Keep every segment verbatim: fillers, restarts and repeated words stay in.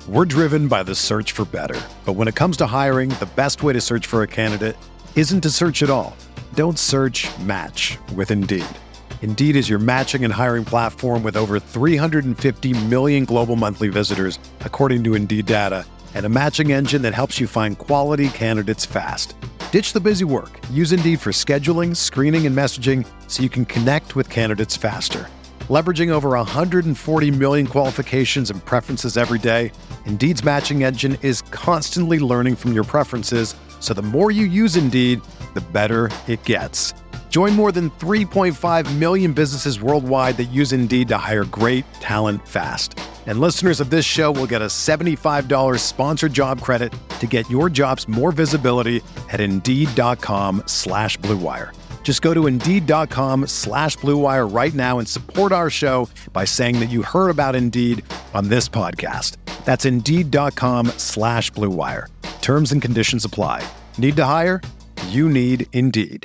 We're driven by the search for better. But when it comes to hiring, the best way to search for a candidate isn't to search at all. Don't search, match with Indeed. Indeed is your matching and hiring platform with over three hundred fifty million global monthly visitors, according to Indeed data, and a matching engine that helps you find quality candidates fast. Ditch the busy work. Use Indeed for scheduling, screening, and messaging so you can connect with candidates faster. Leveraging over one hundred forty million qualifications and preferences every day, Indeed's matching engine is constantly learning from your preferences, so the more you use Indeed, the better it gets. Join more than three point five million businesses worldwide that use Indeed to hire great talent fast. And listeners of this show will get a seventy-five dollars sponsored job credit to get your jobs more visibility at Indeed.com slash Blue Wire. Just go to Indeed.com slash Blue Wire right now and support our show by saying that you heard about Indeed on this podcast. That's Indeed.com slash Blue Wire. Terms and conditions apply. Need to hire? You need Indeed.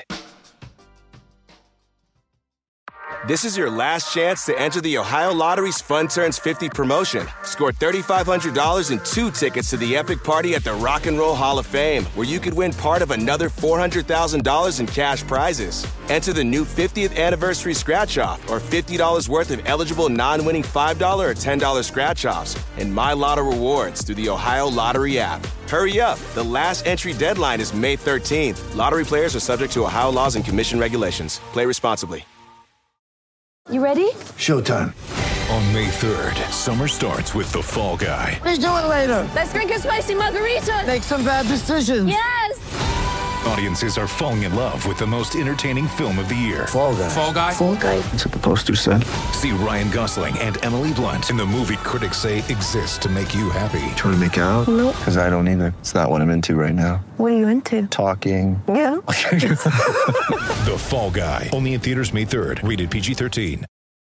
This is your last chance to enter the Ohio Lottery's Fun Turns fifty promotion. Score three thousand five hundred dollars and two tickets to the epic party at the Rock and Roll Hall of Fame, where you could win part of another four hundred thousand dollars in cash prizes. Enter the new fiftieth anniversary scratch-off or fifty dollars worth of eligible non-winning five dollars or ten dollars scratch-offs and My Lotto rewards through the Ohio Lottery app. Hurry up. The last entry deadline is May thirteenth. Lottery players are subject to Ohio laws and commission regulations. Play responsibly. You ready? Showtime. On May third, summer starts with The Fall Guy. Let's do it later. Let's drink a spicy margarita. Make some bad decisions. Yes! Audiences are falling in love with the most entertaining film of the year. Fall Guy. Fall Guy? Fall Guy. That's what the poster said. See Ryan Gosling and Emily Blunt in the movie critics say exists to make you happy. Trying to make it out? Nope. Because I don't either. It's not what I'm into right now. What are you into? Talking. Yeah. The Fall Guy. Only in theaters May third. Rated P G thirteen.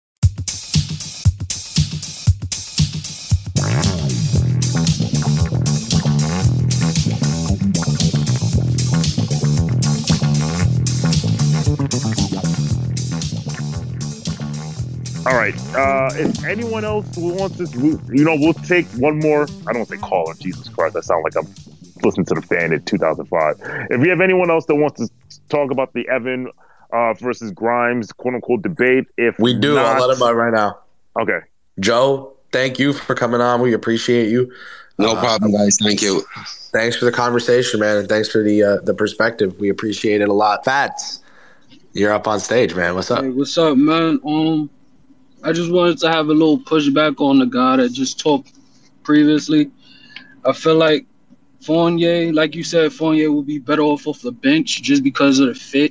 All right. Uh, if anyone else who wants this, we, you know, we'll take one more. I don't want to say caller. Jesus Christ, I sound like I'm listening to the fan in two thousand five. If you have anyone else that wants to talk about the Evan uh, versus Grimes quote unquote debate, if we do, not, I'll let him know right now. Okay. Joe, thank you for coming on. We appreciate you. No uh, problem, guys. Thank you. Thanks for the conversation, man, and thanks for the uh, the perspective. We appreciate it a lot. Fats, you're up on stage, man. What's up? Hey, what's up, man? Um. I just wanted to have a little pushback on the guy that just talked previously. I feel like Fournier, like you said, Fournier would be better off off the bench just because of the fit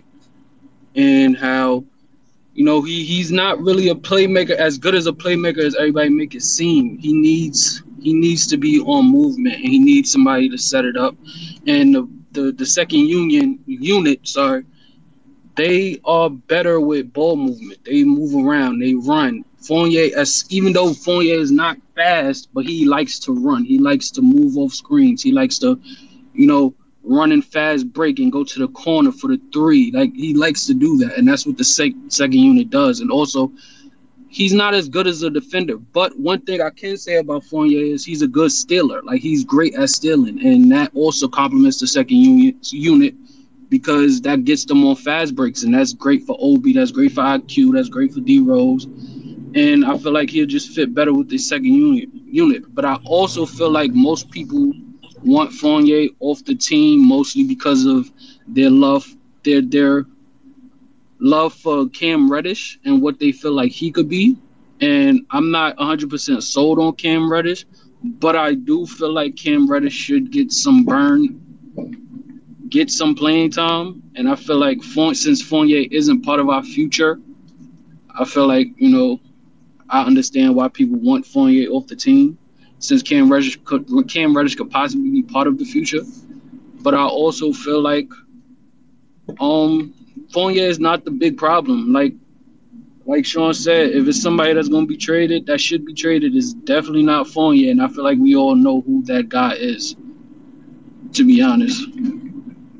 and how, you know, he he's not really a playmaker, as good as a playmaker as everybody make it seem. He needs he needs to be on movement and he needs somebody to set it up. And the the, the second union unit, sorry. They are better with ball movement. They move around. They run. Fournier, as even though Fournier is not fast, but he likes to run. He likes to move off screens. He likes to, you know, run in fast break and go to the corner for the three. Like, he likes to do that, and that's what the sec- second unit does. And also, he's not as good as a defender. But one thing I can say about Fournier is he's a good stealer. Like, he's great at stealing, and that also complements the second unit unit. Because that gets them on fast breaks, and that's great for Obi, that's great for I Q, that's great for D Rose, and I feel like he'll just fit better with the second unit. Unit, but I also feel like most people want Fournier off the team mostly because of their love, their their love for Cam Reddish and what they feel like he could be. And I'm not one hundred percent sold on Cam Reddish, but I do feel like Cam Reddish should get some burn. Get some playing time, and I feel like since Fournier isn't part of our future, I feel like, you know, I understand why people want Fournier off the team, since Cam Reddish could, Cam Reddish could possibly be part of the future. But I also feel like um, Fournier is not the big problem. Like like Sean said, if it's somebody that's going to be traded, that should be traded, is definitely not Fournier, and I feel like we all know who that guy is, to be honest.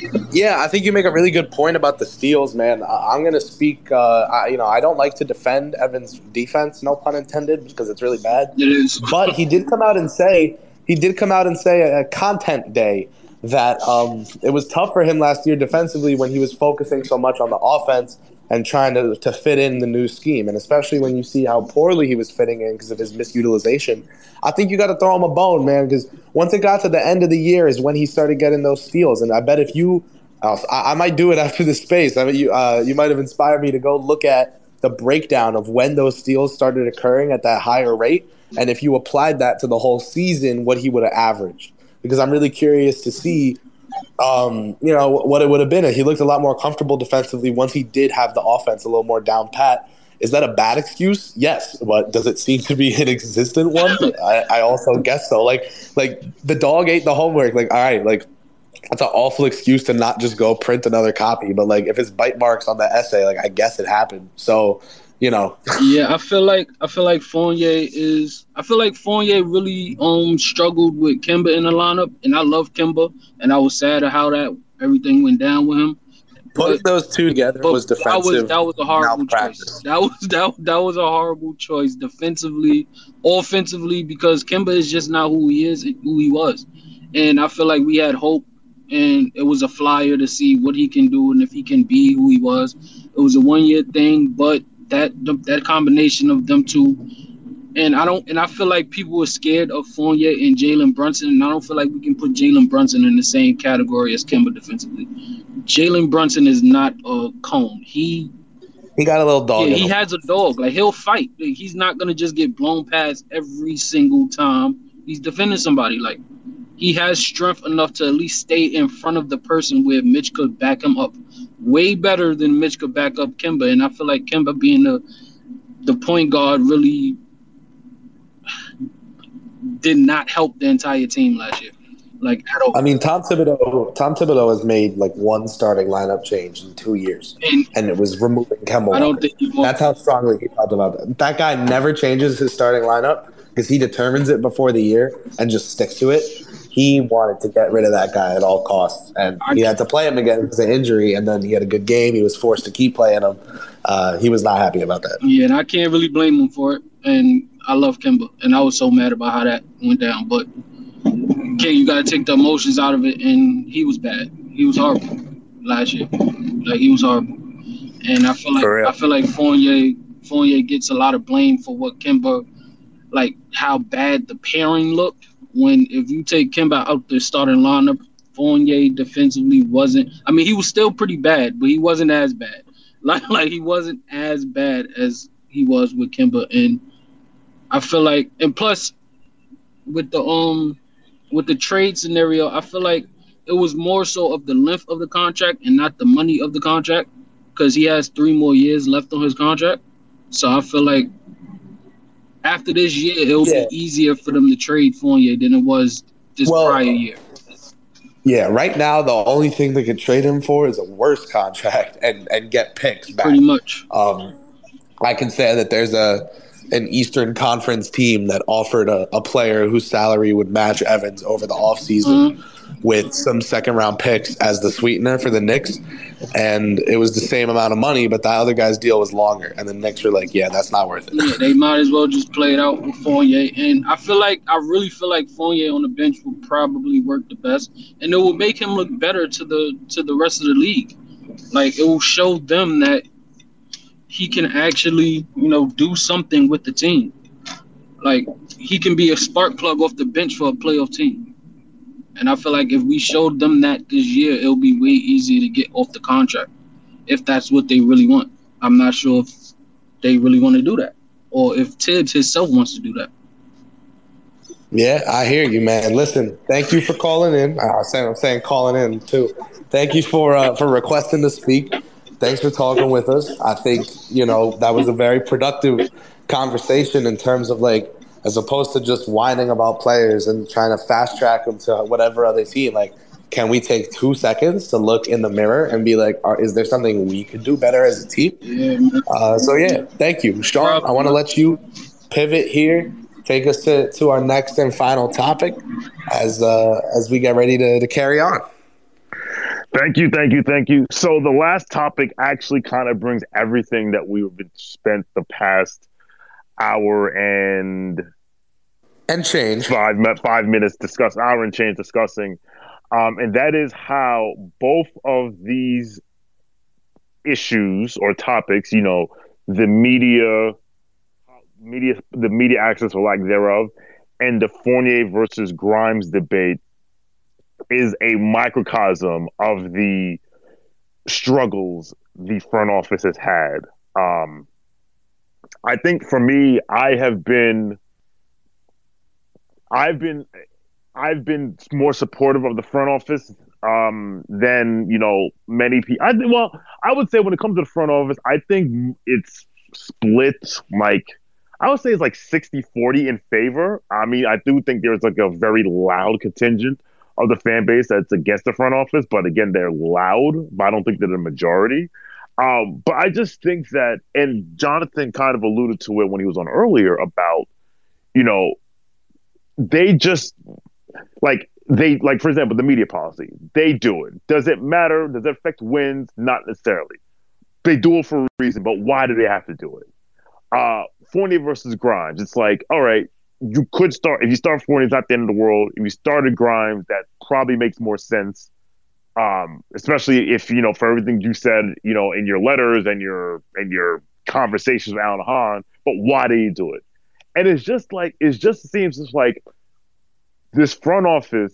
Yeah, I think you make a really good point about the steals, man. I- I'm going to speak. Uh, I, you know, I don't like to defend Evans' defense, no pun intended, because it's really bad. It is. But he did come out and say he did come out and say a content day that um, it was tough for him last year defensively when he was focusing so much on the offense and trying to, to fit in the new scheme. And especially when you see how poorly he was fitting in because of his misutilization, I think you got to throw him a bone, man, because once it got to the end of the year is when he started getting those steals. And I bet if you uh, – I, I might do it after the space. I mean, you, uh, you might have inspired me to go look at the breakdown of when those steals started occurring at that higher rate. And if you applied that to the whole season, what he would have averaged. Because I'm really curious to see – Um, you know, what it would have been. He looked a lot more comfortable defensively once he did have the offense a little more down pat. Is that a bad excuse? Yes. But does it seem to be an existent one? I, I also guess so. Like, like the dog ate the homework. Like, all right, like that's an awful excuse to not just go print another copy. But like, if it's bite marks on the essay, like I guess it happened. So, you know. Yeah, I feel like I feel like Fournier is. I feel like Fournier really um struggled with Kemba in the lineup, and I love Kemba, and I was sad at how that everything went down with him. Putting those two together was defensive. That was, that was a horrible choice. That was that that was a horrible choice defensively, offensively, because Kemba is just not who he is, who he was, and I feel like we had hope, and it was a flyer to see what he can do and if he can be who he was. It was a one year thing, but that that combination of them two, and I don't, and I feel like people were scared of Fournier and Jalen Brunson, and I don't feel like we can put Jalen Brunson in the same category as Kemba defensively. Jalen Brunson is not a cone. He he got a little dog. Yeah, he has a dog. Like he'll fight. Like, he's not gonna just get blown past every single time he's defending somebody. Like he has strength enough to at least stay in front of the person where Mitch could back him up. Way better than Mitch could back up Kemba, and I feel like Kemba being the the point guard really did not help the entire team last year. Like at all. I mean, Tom Thibodeau. Tom Thibodeau has made like one starting lineup change in two years, and, and it was removing Kemba. I don't think he that's how strongly he felt about that. That guy never changes his starting lineup because he determines it before the year and just sticks to it. He wanted to get rid of that guy at all costs, and he had to play him again because of injury, and then he had a good game. He was forced to keep playing him. Uh, he was not happy about that. Yeah, and I can't really blame him for it, and I love Kemba, and I was so mad about how that went down, but okay, you got to take the emotions out of it, and he was bad. He was horrible last year. Like, he was horrible. And I feel like I feel like Fournier, Fournier gets a lot of blame for what Kemba, like how bad the pairing looked. When if you take Kemba out the starting lineup, Fournier defensively wasn't. I mean, he was still pretty bad, but he wasn't as bad. Like, like he wasn't as bad as he was with Kemba. And I feel like, and plus, with the um, with the trade scenario, I feel like it was more so of the length of the contract and not the money of the contract, because he has three more years left on his contract. So I feel like after this year, it'll yeah. be easier for them to trade Fournier than it was this well, prior year. Yeah, right now the only thing they could trade him for is a worse contract and, and get picks back. Pretty much. Um, I can say that there's a an Eastern Conference team that offered a, a player whose salary would match Evans over the offseason mm-hmm. with some second-round picks as the sweetener for the Knicks. And it was the same amount of money, but the other guy's deal was longer. And the Knicks were like, yeah, that's not worth it. Yeah, they might as well just play it out with Fournier. And I feel like, I really feel like Fournier on the bench would probably work the best. And it will make him look better to the to the rest of the league. Like, it will show them that he can actually, you know, do something with the team. Like, he can be a spark plug off the bench for a playoff team. And I feel like if we showed them that this year, it'll be way easier to get off the contract, if that's what they really want. I'm not sure if they really want to do that, or if Tibbs himself wants to do that. Yeah, I hear you, man. Listen, thank you for calling in. I'm saying, I'm saying calling in, too. Thank you for uh, for requesting to speak. Thanks for talking with us. I think, you know, that was a very productive conversation in terms of, like, as opposed to just whining about players and trying to fast track them to whatever other team. Like, can we take two seconds to look in the mirror and be like, are, is there something we could do better as a team? Yeah. Uh, so, yeah, thank you. Sean, I want to let you pivot here, take us to, to our next and final topic as uh, as we get ready to, to carry on. Thank you, thank you, thank you. So the last topic actually kind of brings everything that we've been spent the past hour and and change five five minutes discuss hour and change discussing, um, and that is how both of these issues or topics, you know, the media, media, the media access or lack thereof, and the Fournier versus Grimes debate is a microcosm of the struggles the front office has had. Um, I think for me, I have been, I've been, I've been more supportive of the front office um, than, you know, many people. I think, well, I would say when it comes to the front office, I think it's split like, I would say it's like sixty forty in favor. I mean, I do think there's like a very loud contingent of the fan base that's against the front office, but again, they're loud, but I don't think they're the majority. Um, but I just think that, and Jonathan kind of alluded to it when he was on earlier about, you know, they just like they like, for example, the media policy, they do it. Does it matter? Does it affect wins? Not necessarily. They do it for a reason, but why do they have to do it? Uh, Fournier versus Grimes. It's like, all right, you could start, if you start Fournier, it's not the end of the world. If you started Grimes, that probably makes more sense. Um, especially if, you know, for everything you said, you know, in your letters and your and your conversations with Alan Hahn, but why do you do it? And it's just like, it just seems just like this front office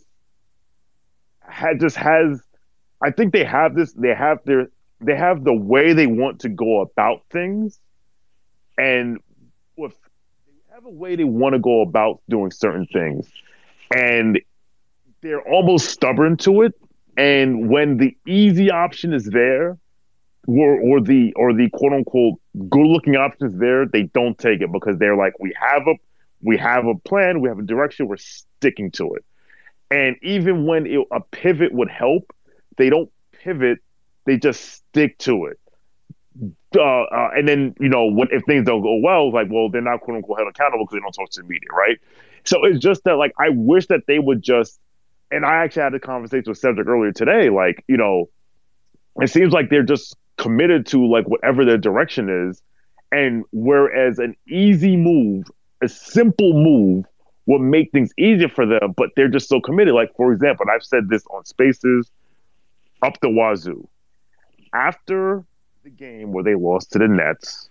had just has, I think they have this, they have their, they have the way they want to go about things. And with, they have a way they want to go about doing certain things. And they're almost stubborn to it. And when the easy option is there, or, or the or the quote unquote good looking option is there, they don't take it because they're like, we have a we have a plan, we have a direction, we're sticking to it. And even when it, a pivot would help, they don't pivot, they just stick to it. Uh, uh, and then, you know, when, if things don't go well, like, well, they're not quote unquote held accountable because they don't talk to the media, right? So it's just that, like, I wish that they would just. And I actually had a conversation with Cedric earlier today. Like, you know, it seems like they're just committed to like whatever their direction is. And whereas an easy move, a simple move will make things easier for them, but they're just so committed. Like, for example, and I've said this on Spaces, up the wazoo. After the game where they lost to the Nets,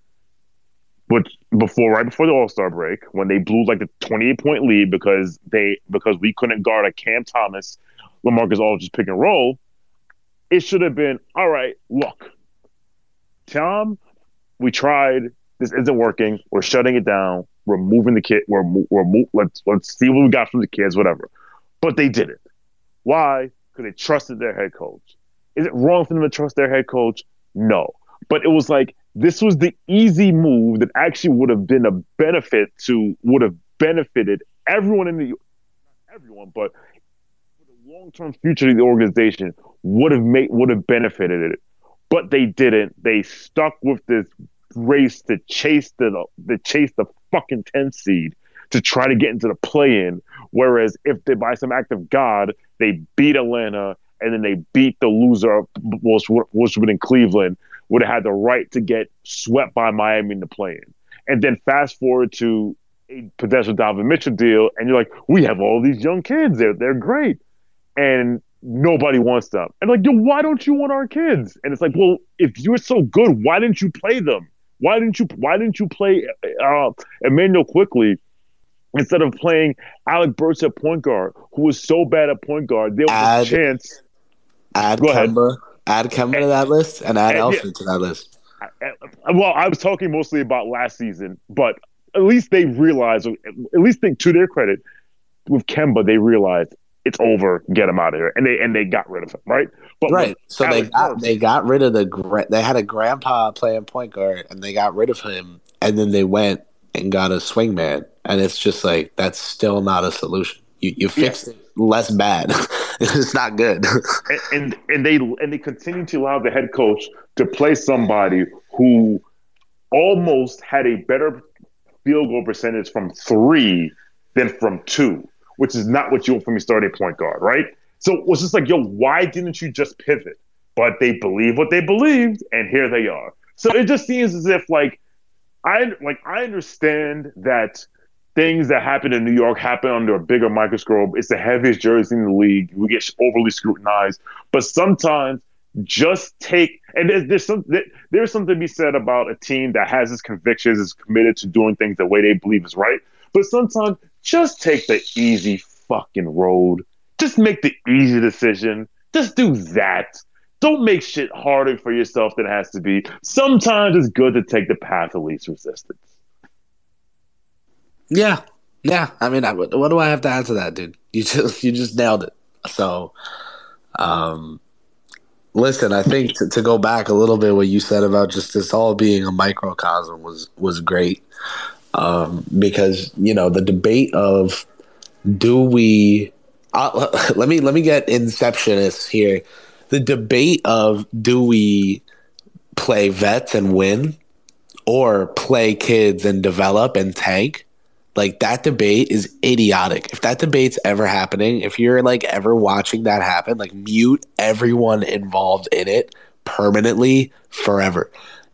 which before, right before the All-Star break, when they blew like the twenty-eight point lead because they because we couldn't guard a Cam Thomas, LaMarcus Aldridge pick and roll, it should have been, all right, look, Tom, we tried, this isn't working, we're shutting it down, we're moving the kid, we're we're let's let's see what we got from the kids, whatever. But they didn't. Why? Because they trusted their head coach. Is it wrong for them to trust their head coach? No. But it was like, this was the easy move that actually would have been a benefit to, would have benefited everyone in the, not everyone, but for the long-term future of the organization would have made, would have benefited it. But they didn't. They stuck with this race to chase the, to chase the fucking tenth seed to try to get into the play-in. Whereas if they, by some act of God, they beat Atlanta and then they beat the loser, which would have been in Cleveland, would have had the right to get swept by Miami in the play-in. And then fast forward to a potential Donovan Mitchell deal, and you're like, we have all these young kids. They're, they're great. And nobody wants them. And like, yo, why don't you want our kids? And it's like, well, if you're so good, why didn't you play them? Why didn't you Why didn't you play uh, Emmanuel Quickley instead of playing Alec Burks at point guard, who was so bad at point guard? There was add, a chance. Add Go Kemba. ahead. Add Kemba to that list and add Elfrid yeah, to that list. Well, I was talking mostly about last season, but at least they realized, at least they, to their credit, with Kemba, they realized it's over, get him out of here, and they and they got rid of him, right? But right. So Alex they got Burks, they got rid of the they had a grandpa playing point guard, and they got rid of him, and then they went and got a swingman, and it's just like that's still not a solution. You you fixed yes. it less bad. It's not good. and, and and they and they continue to allow the head coach to play somebody who almost had a better field goal percentage from three than from two, which is not what you want from your starting point guard, right? So it was just like, yo, why didn't you just pivot? But they believe what they believed, and here they are. So it just seems as if like I like I understand that things that happen in New York happen under a bigger microscope. It's the heaviest jersey in the league. We get overly scrutinized, but sometimes just take and there's there's some there's something to be said about a team that has its convictions, is committed to doing things the way they believe is right. But sometimes just take the easy fucking road. Just make the easy decision. Just do that. Don't make shit harder for yourself than it has to be. Sometimes it's good to take the path of least resistance. Yeah, yeah. I mean, I, what do I have to add to that, dude? You just you just nailed it. So, um, listen, I think to, to go back a little bit, what you said about just this all being a microcosm was was great, um, because you know the debate of do we uh, let me let me get inceptionist here. The debate of do we play vets and win or play kids and develop and tank, like that debate is idiotic. If that debate's ever happening, if you're like ever watching that happen, like mute everyone involved in it permanently forever.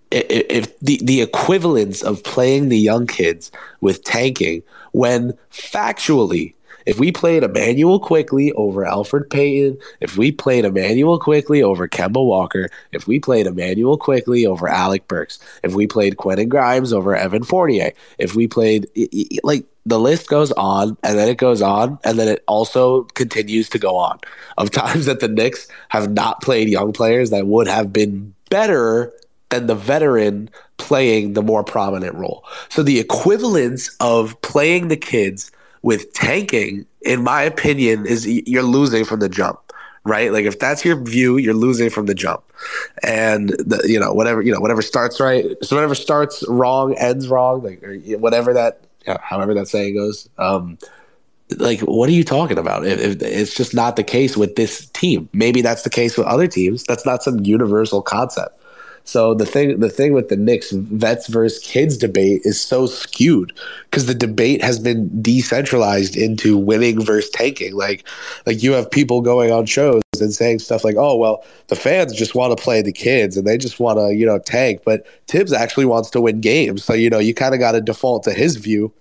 If the, the equivalence of playing the young kids with tanking, when factually, if we played Emmanuel Quickley over Alfred Payton, if we played Emmanuel Quickley over Kemba Walker, if we played Emmanuel Quickley over Alec Burks, if we played Quentin Grimes over Evan Fournier, if we played, like, the list goes on, and then it goes on, and then it also continues to go on of times that the Knicks have not played young players that would have been better than the veteran playing the more prominent role. So the equivalence of playing the kids with tanking, in my opinion, is you're losing from the jump, right? Like if that's your view, you're losing from the jump, and the, you know whatever you know whatever starts right, so whatever starts wrong ends wrong, like or whatever that, you know, however that saying goes. Um, like what are you talking about? If, if it's just not the case with this team, maybe that's the case with other teams. That's not some universal concept. So the thing, the thing with the Knicks vets versus kids debate is so skewed because the debate has been decentralized into winning versus tanking. Like, like you have people going on shows and saying stuff like, "Oh, well, the fans just want to play the kids and they just want to, you know, tank." But Tibbs actually wants to win games, so you know you kind of got to default to his view.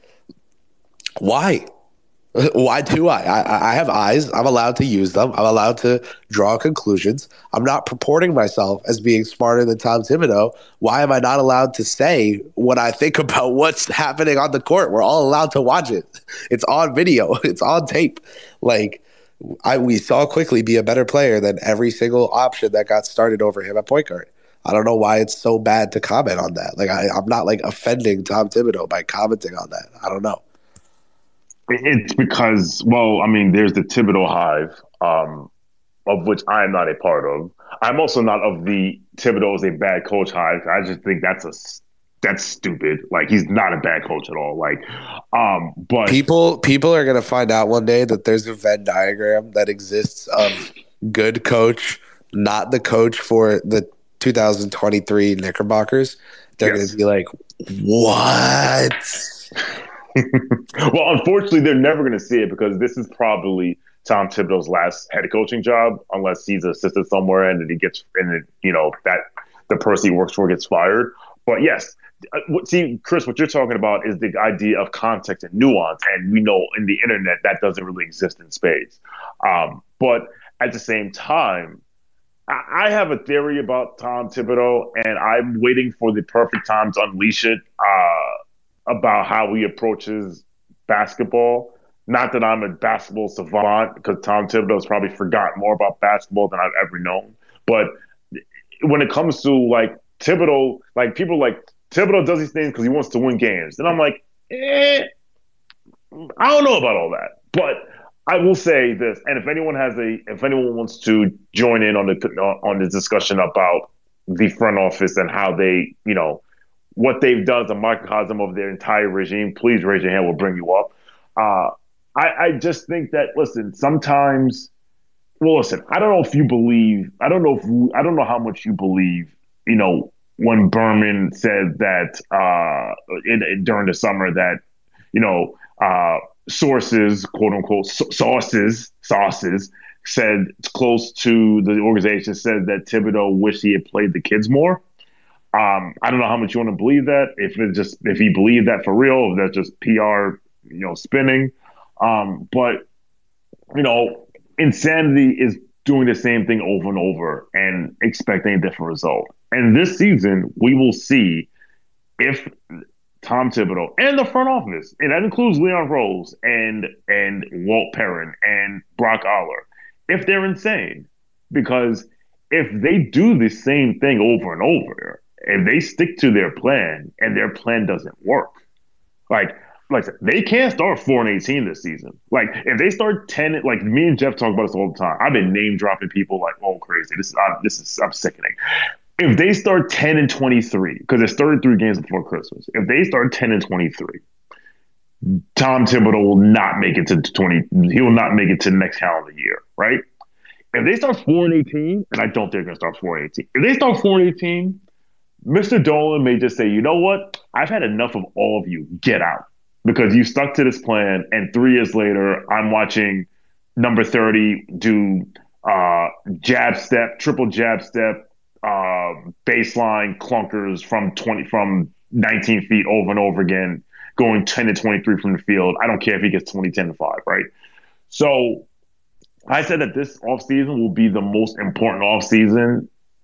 Why? Why do I? I? I have eyes. I'm allowed to use them. I'm allowed to draw conclusions. I'm not purporting myself as being smarter than Tom Thibodeau. Why am I not allowed to say what I think about what's happening on the court? We're all allowed to watch it. It's on video. It's on tape. Like, I we saw Quickley be a better player than every single option that got started over him at point guard. I don't know why it's so bad to comment on that. Like, I, I'm not like offending Tom Thibodeau by commenting on that. I don't know. It's because, well, I mean, there's the Thibodeau hive, um, of which I am not a part of. I'm also not of the Thibodeau is a bad coach hive. I just think that's a that's stupid. Like, he's not a bad coach at all. Like, um, but people people are gonna find out one day that there's a Venn diagram that exists of good coach, not the coach for the two thousand twenty-three Knickerbockers. They're yes. gonna be like, what? Well, unfortunately, they're never going to see it because this is probably Tom Thibodeau's last head coaching job, unless he's assisted somewhere and then he gets, and you know that the person he works for gets fired. But yes, see, Chris, what you're talking about is the idea of context and nuance, and we know in the internet that doesn't really exist in spades. Um, but at the same time, I, I have a theory about Tom Thibodeau, and I'm waiting for the perfect time to unleash it. Uh, about how he approaches basketball. Not that I'm a basketball savant, because Tom Thibodeau's probably forgotten more about basketball than I've ever known. But when it comes to, like, Thibodeau, like, people like, Thibodeau does these things because he wants to win games. And I'm like, eh, I don't know about all that. But I will say this, and if anyone has a, if anyone wants to join in on the on this discussion about the front office and how they, you know, what they've done is a microcosm of their entire regime, please raise your hand. We'll bring you up. Uh, I, I just think that, listen, sometimes, well, listen, I don't know if you believe, I don't know if, you, I don't know how much you believe, you know, when Berman said that uh, in, in, during the summer that, you know, uh, sources, quote unquote, sources, sauces, said it's close to the organization said that Thibodeau wished he had played the kids more. Um, I don't know how much you want to believe that. If it's just if he believed that for real, if that's just P R, you know, spinning. Um, but you know, insanity is doing the same thing over and over and expecting a different result. And this season, we will see if Tom Thibodeau and the front office, and that includes Leon Rose and and Walt Perrin and Brock Aller, if they're insane. Because if they do the same thing over and over, if they stick to their plan and their plan doesn't work, like like I said, they can't start four and eighteen this season. Like if they start ten, like me and Jeff talk about this all the time. I've been name dropping people like, oh, crazy. This is I'm, this is I'm sickening. If they start ten and twenty-three, because there's thirty-three games before Christmas, if they start ten and twenty-three, Tom Thibodeau will not make it to twenty. He will not make it to the next calendar year, right? If they start four and eighteen, and I don't think they're going to start four and eighteen. If they start four and eighteen, Mister Dolan may just say, you know what? I've had enough of all of you. Get out. Because you stuck to this plan, and three years later, I'm watching number thirty do uh, jab step, triple jab step, uh, baseline clunkers from twenty from nineteen feet over and over again, going ten to twenty-three from the field. I don't care if he gets twenty, ten to five, right? So I said that this offseason will be the most important offseason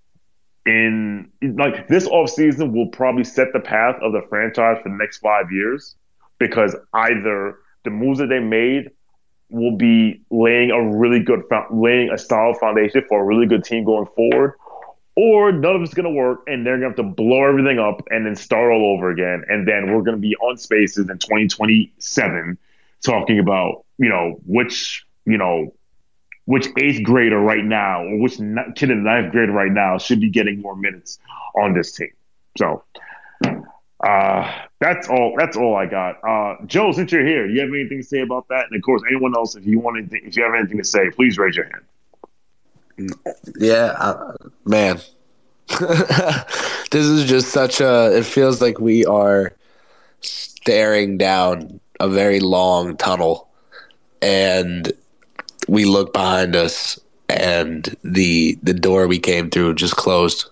in like this offseason will probably set the path of the franchise for the next five years. Because either the moves that they made will be laying a really good, laying a solid foundation for a really good team going forward, or none of it's going to work and they're going to have to blow everything up and then start all over again. And then we're going to be on Spaces in twenty twenty-seven talking about, you know, which, you know, which eighth grader right now or which kid in ninth grade right now should be getting more minutes on this team. So, Uh, that's all. That's all I got. Uh, Joe, since you're here, you have anything to say about that? And of course, anyone else, if you want anything, if you have anything to say, please raise your hand. Yeah, uh, man, this is just such a. It feels like we are staring down a very long tunnel, and we look behind us, and the the door we came through just closed.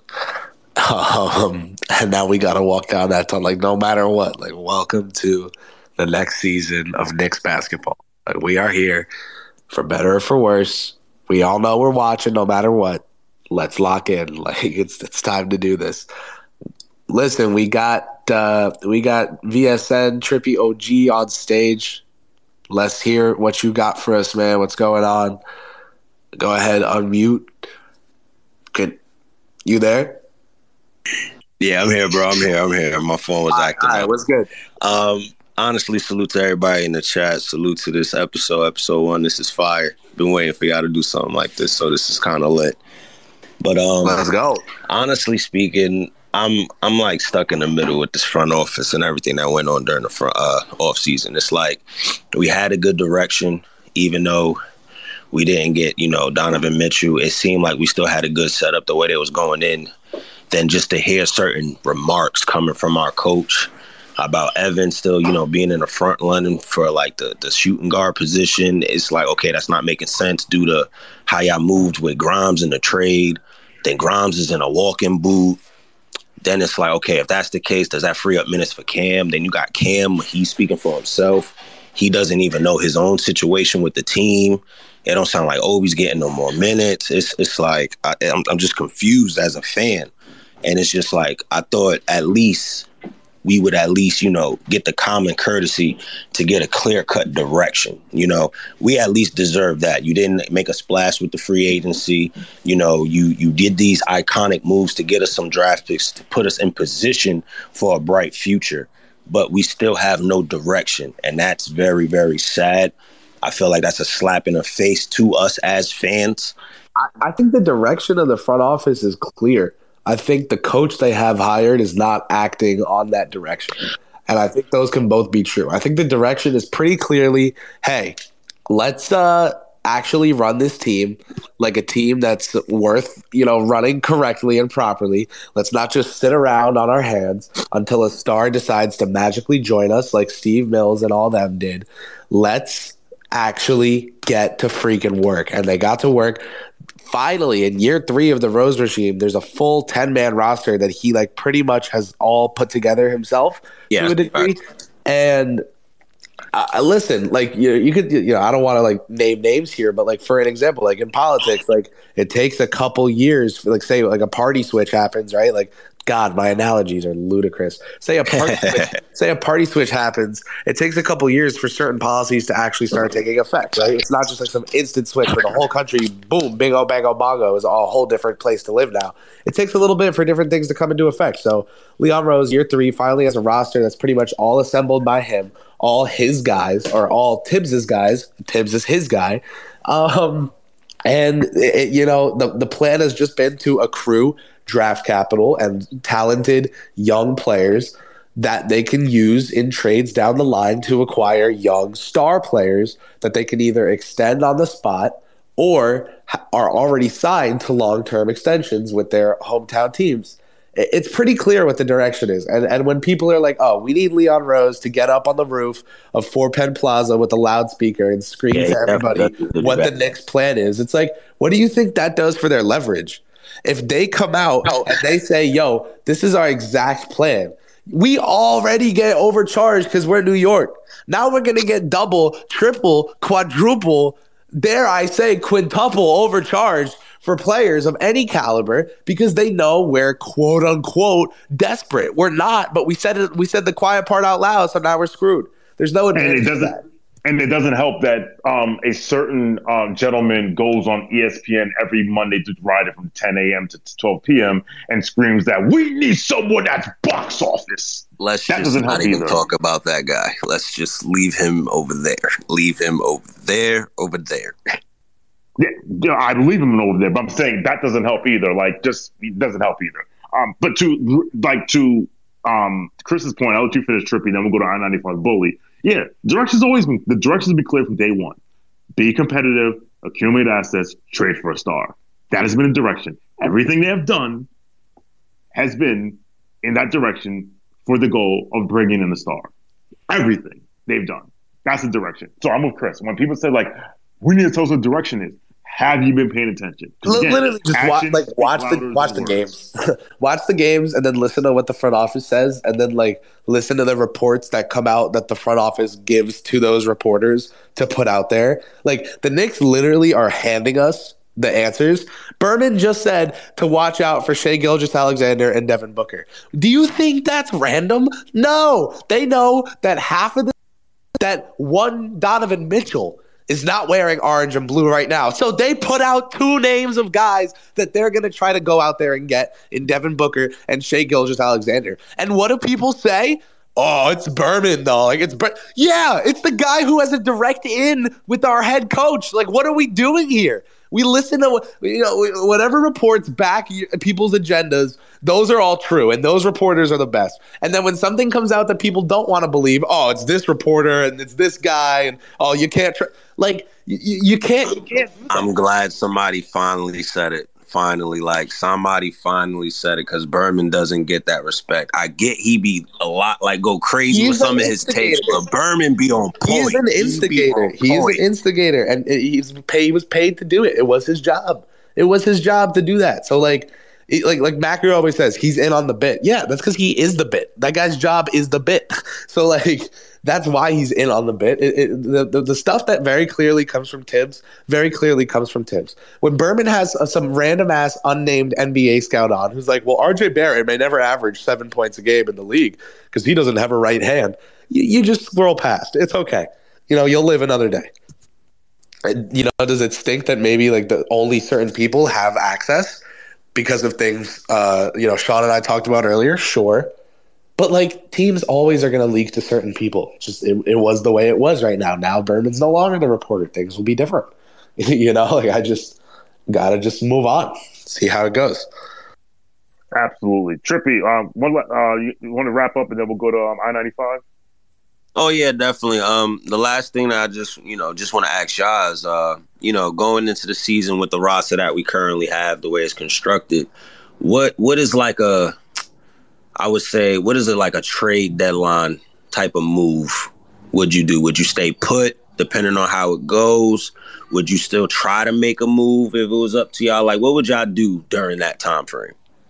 Um, and now we got to walk down that tunnel. Like, no matter what, like, welcome to the next season of Knicks basketball. Like, we are here for better or for worse. We all know we're watching no matter what. Let's lock in. Like, it's it's time to do this. Listen, we got uh, we got V S N Trippy O G on stage. Let's hear what you got for us, man. What's going on? Go ahead, unmute. Good. You there? Yeah, I'm here, bro. I'm here. I'm here. My phone was acting up. All right, what's good? Um, honestly, salute to everybody in the chat. Salute to this episode, episode one. This is fire. Been waiting for y'all to do something like this, so this is kind of lit. But um, let's go. Honestly speaking, I'm I'm like stuck in the middle with this front office and everything that went on during the front, uh, off season. It's like we had a good direction, even though we didn't get, you know, Donovan Mitchell. It seemed like we still had a good setup the way they was going in. Then just to hear certain remarks coming from our coach about Evan still, you know, being in the front running for like the, the shooting guard position, it's like, okay, that's not making sense due to how y'all moved with Grimes in the trade. Then Grimes is in a walking boot. Then it's like, okay, if that's the case, does that free up minutes for Cam? Then you got Cam, he's speaking for himself. He doesn't even know his own situation with the team. It don't sound like Obi's getting no more minutes. It's it's like I, I'm, I'm just confused as a fan. And it's just like, I thought at least we would at least, you know, get the common courtesy to get a clear-cut direction. You know, we at least deserve that. You didn't make a splash with the free agency. You know, you you did these iconic moves to get us some draft picks to put us in position for a bright future. But we still have no direction. And that's very, very sad. I feel like that's a slap in the face to us as fans. I, I think the direction of the front office is clear. I think the coach they have hired is not acting on that direction. And I think those can both be true. I think the direction is pretty clearly, hey, let's uh, actually run this team like a team that's worth, you know, running correctly and properly. Let's not just sit around on our hands until a star decides to magically join us like Steve Mills and all them did. Let's actually get to freaking work. And they got to work. Finally, in year three of the Rose regime, there's a full ten-man roster that he like pretty much has all put together himself yeah, to a degree. And uh, listen, like you, you could, you know, I don't want to like name names here, but like for an example, like in politics, like it takes a couple years, for, like say like a party switch happens, right? Like God, my analogies are ludicrous. Say a party switch, say a party switch happens. It takes a couple years for certain policies to actually start taking effect. Right? It's not just like some instant switch where the whole country, boom, bingo, bango, bongo, is a whole different place to live now. It takes a little bit for different things to come into effect. So Leon Rose, year three, finally has a roster that's pretty much all assembled by him, all his guys, or all Tibbs's guys. Tibbs is his guy. Um, and it, you know, the the plan has just been to accrue draft capital and talented young players that they can use in trades down the line to acquire young star players that they can either extend on the spot or ha- are already signed to long-term extensions with their hometown teams. It's pretty clear what the direction is. And and when people are like, oh, we need Leon Rose to get up on the roof of Four Penn Plaza with a loudspeaker and scream yeah, to everybody what the next plan is, it's like, what do you think that does for their leverage? If they come out and they say, yo, this is our exact plan, we already get overcharged because we're New York. Now we're going to get double, triple, quadruple, dare I say quintuple overcharged for players of any caliber because they know we're quote unquote desperate. We're not, but we said it. We said the quiet part out loud, so now we're screwed. There's no advantage to that. And it doesn't help that um, a certain um, gentleman goes on E S P N every Monday to ride it from ten a.m. to twelve p.m. and screams that we need someone that's box office. Let's that just not even either. talk about that guy. Let's just leave him over there. Leave him over there, over there. Yeah, you know, I leave him over there, but I'm saying that doesn't help either. Like, just it doesn't help either. Um, but to like to um, Chris's point, I'll let you finish Trippy, then we'll go to I ninety-five Bully. Yeah, direction's always been the direction's been clear from day one. Be competitive, accumulate assets, trade for a star. That has been the direction. Everything they have done has been in that direction for the goal of bringing in the star. Everything they've done. That's the direction. So I'm with Chris. When people say like, we need to tell us what the direction is, have you been paying attention? Again, literally just watch, like watch the watch the games, watch the games, and then listen to what the front office says, and then like listen to the reports that come out that the front office gives to those reporters to put out there. Like the Knicks literally are handing us the answers. Berman just said to watch out for Shai Gilgeous-Alexander and Devin Booker. Do you think that's random? No, they know that half of the that one Donovan Mitchell is not wearing orange and blue right now. So they put out two names of guys that they're going to try to go out there and get in Devin Booker and Shai Gilgeous-Alexander. And what do people say? Oh, it's Berman, though. Like it's Ber- Yeah, it's the guy who has a direct in with our head coach. Like, what are we doing here? We listen to, you know, whatever reports back people's agendas, those are all true, and those reporters are the best. And then when something comes out that people don't want to believe, oh, it's this reporter and it's this guy, and oh, you can't, tr-. like, you, you can't, you can't. I'm glad somebody finally said it. Finally, like somebody finally said it because Berman doesn't get that respect. I get he be a lot like go crazy he's with some of his takes, but Berman be on point. He's an instigator. He he's an instigator, and he's paid. He was paid to do it. It was his job. It was his job to do that. So like, like like Macri always says, he's in on the bit. Yeah, that's because he is the bit. That guy's job is the bit. So like. That's why he's in on the bit. It, it, the, the the stuff that very clearly comes from Tibbs, very clearly comes from Tibbs. When Berman has uh, some random ass unnamed N B A scout on who's like, well, R J Barrett may never average seven points a game in the league because he doesn't have a right hand. You, you just scroll past. It's okay. You know, you'll live another day. And, you know, does it stink that maybe like the only certain people have access because of things, uh, you know, Sean and I talked about earlier? Sure. But, like, teams always are going to leak to certain people. Just it, it was the way it was right now. Now Berman's no longer the reporter. Things will be different. you know, like, I just got to just move on, see how it goes. Absolutely. Trippy, um, one, uh, you, you want to wrap up and then we'll go to um, I ninety-five? Oh yeah, definitely. Um, the last thing that I just, you know, just want to ask y'all is, uh, you know, going into the season with the roster that we currently have, the way it's constructed, what what is like a, I would say, what is it like a trade deadline type of move would you do? Would you stay put depending on how it goes? Would you still try to make a move if it was up to y'all? Like, what would y'all do during that time frame?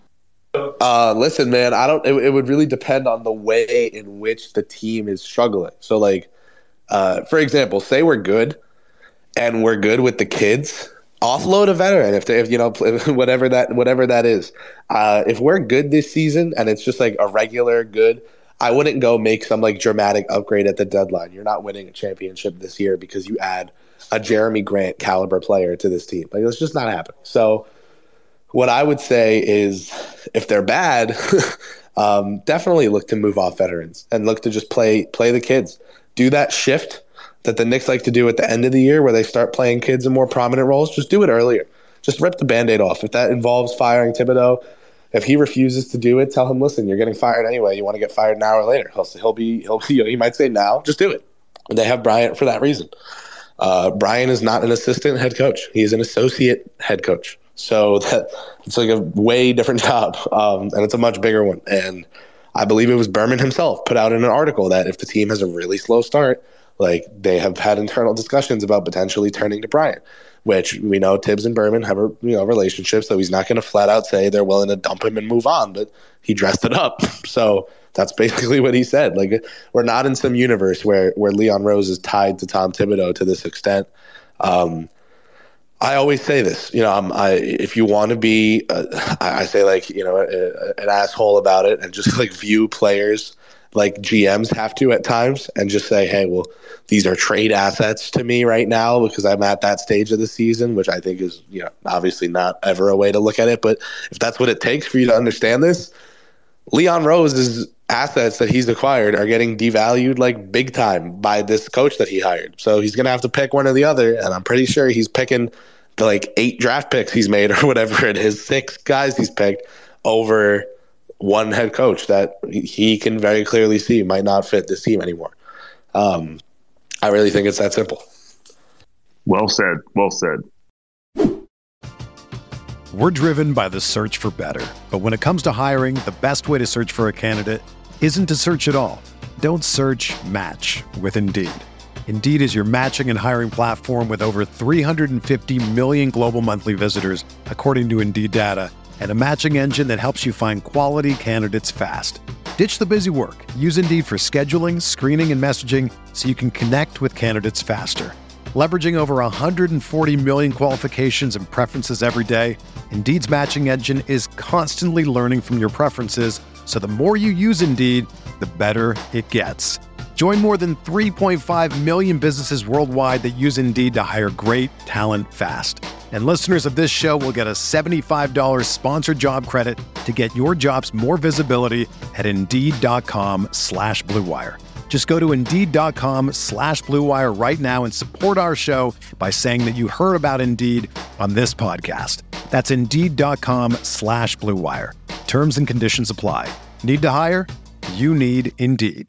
Uh, listen, man, I don't. It, it would really depend on the way in which the team is struggling. So, like, uh, for example, say we're good, and we're good with the kids. Offload a veteran if they, if you know, whatever that whatever that is. Uh, if we're good this season and it's just like a regular good, I wouldn't go make some like dramatic upgrade at the deadline. You're not winning a championship this year because you add a Jeremy Grant caliber player to this team. Like, it's just not happening. So. What I would say is if they're bad, um, definitely look to move off veterans and look to just play play the kids. Do that shift that the Knicks like to do at the end of the year where they start playing kids in more prominent roles. Just do it earlier. Just rip the Band-Aid off. If that involves firing Thibodeau, if he refuses to do it, tell him, listen, you're getting fired anyway. You want to get fired an hour later. He'll, he'll be, he'll be, he might say now, just do it. And they have Bryant for that reason. Uh, Brian is not an assistant head coach. He is an associate head coach. So that it's like a way different job, um, and it's a much bigger one. And I believe it was Berman himself put out in an article that if the team has a really slow start, like they have had internal discussions about potentially turning to Bryant, which we know Tibbs and Berman have a you know relationship, so he's not going to flat out say they're willing to dump him and move on, but he dressed it up. So that's basically what he said. Like, we're not in some universe where where Leon Rose is tied to Tom Thibodeau to this extent. Um, I always say this, you know, I'm, I, if you want to be, uh, I, I say like, you know, a, a, an asshole about it and just like view players like G Ms have to at times and just say, hey, well, these are trade assets to me right now because I'm at that stage of the season, which I think is, you know, obviously not ever a way to look at it. But if that's what it takes for you to understand this, Leon Rose's assets that he's acquired are getting devalued like big time by this coach that he hired. So he's going to have to pick one or the other. And I'm pretty sure he's picking the like eight draft picks he's made or whatever it is, six guys he's picked over one head coach that he can very clearly see might not fit this team anymore. Um, I really think it's that simple. Well said. Well said. We're driven by the search for better. But when it comes to hiring, the best way to search for a candidate isn't to search at all. Don't search, match with Indeed. Indeed is your matching and hiring platform with over three hundred fifty million global monthly visitors, according to Indeed data, and a matching engine that helps you find quality candidates fast. Ditch the busy work. Use Indeed for scheduling, screening, and messaging so you can connect with candidates faster. Leveraging over one hundred forty million qualifications and preferences every day, Indeed's matching engine is constantly learning from your preferences, so the more you use Indeed, the better it gets. Join more than three point five million businesses worldwide that use Indeed to hire great talent fast. And listeners of this show will get a seventy-five dollars sponsored job credit to get your jobs more visibility at Indeed.com slash Blue Wire. Just go to Indeed.com slash Blue Wire right now and support our show by saying that you heard about Indeed on this podcast. That's Indeed.com slash Blue Wire. Terms and conditions apply. Need to hire? You need Indeed.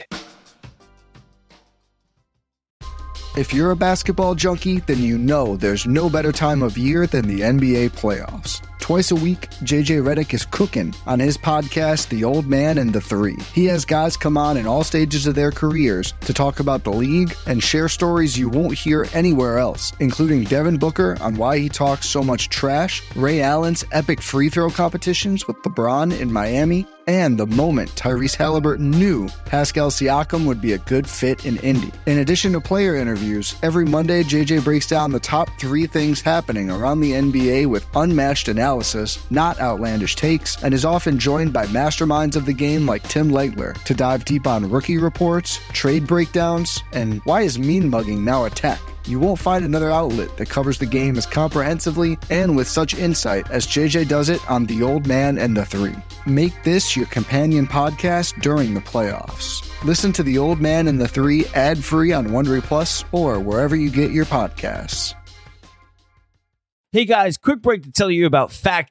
If you're a basketball junkie, then you know there's no better time of year than the N B A playoffs. Twice a week, J J Redick is cooking on his podcast, The Old Man and the Three. He has guys come on in all stages of their careers to talk about the league and share stories you won't hear anywhere else, including Devin Booker on why he talks so much trash, Ray Allen's epic free throw competitions with LeBron in Miami, and the moment Tyrese Halliburton knew Pascal Siakam would be a good fit in Indy. In addition to player interviews, every Monday J J breaks down the top three things happening around the N B A with unmatched analysis, not outlandish takes, and is often joined by masterminds of the game like Tim Legler to dive deep on rookie reports, trade breakdowns, and why is mean mugging now a tech? You won't find another outlet that covers the game as comprehensively and with such insight as J J does it on The Old Man and the Three. Make this your companion podcast during the playoffs. Listen to The Old Man and the Three ad-free on Wondery Plus or wherever you get your podcasts. Hey guys, quick break to tell you about Factor.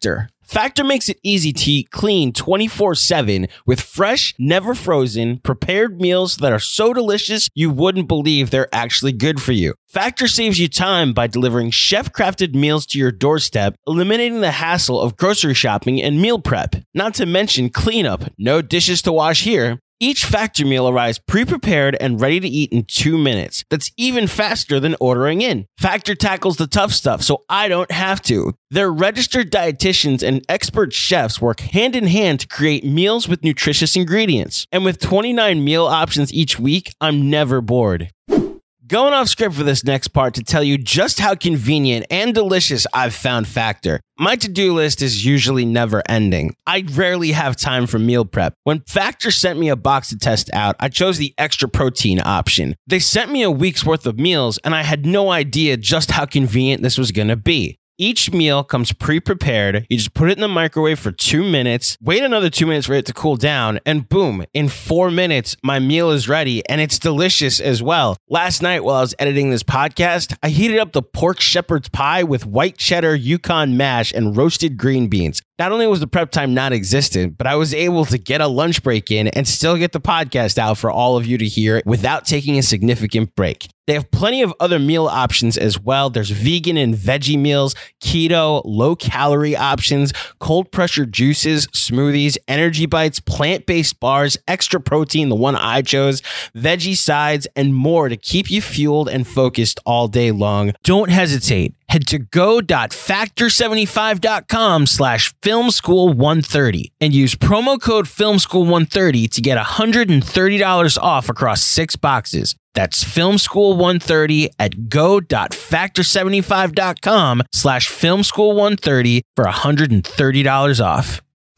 Factor makes it easy to eat clean twenty-four seven with fresh, never frozen, prepared meals that are so delicious you wouldn't believe they're actually good for you. Factor saves you time by delivering chef-crafted meals to your doorstep, eliminating the hassle of grocery shopping and meal prep. Not to mention cleanup, no dishes to wash here. Each Factor meal arrives pre-prepared and ready to eat in two minutes. That's even faster than ordering in. Factor tackles the tough stuff, so I don't have to. Their registered dietitians and expert chefs work hand in hand to create meals with nutritious ingredients. And with twenty-nine meal options each week, I'm never bored. Going off script for this next part to tell you just how convenient and delicious I've found Factor. My to-do list is usually never ending. I rarely have time for meal prep. When Factor sent me a box to test out, I chose the extra protein option. They sent me a week's worth of meals, and I had no idea just how convenient this was going to be. Each meal comes pre-prepared. You just put it in the microwave for two minutes, wait another two minutes for it to cool down, and boom, in four minutes, my meal is ready, and it's delicious as well. Last night while I was editing this podcast, I heated up the pork shepherd's pie with white cheddar Yukon mash and roasted green beans. Not only was the prep time non-existent, but I was able to get a lunch break in and still get the podcast out for all of you to hear without taking a significant break. They have plenty of other meal options as well. There's vegan and veggie meals, keto, low-calorie options, cold-pressure juices, smoothies, energy bites, plant-based bars, extra protein, the one I chose, veggie sides, and more to keep you fueled and focused all day long. Don't hesitate. Head to go.factor seventy-five dot com slash film school one thirty and use promo code film school one thirty to get one hundred thirty dollars off across six boxes. That's film school one thirty at go.factor seventy-five dot com slash film school one thirty for one hundred thirty dollars off.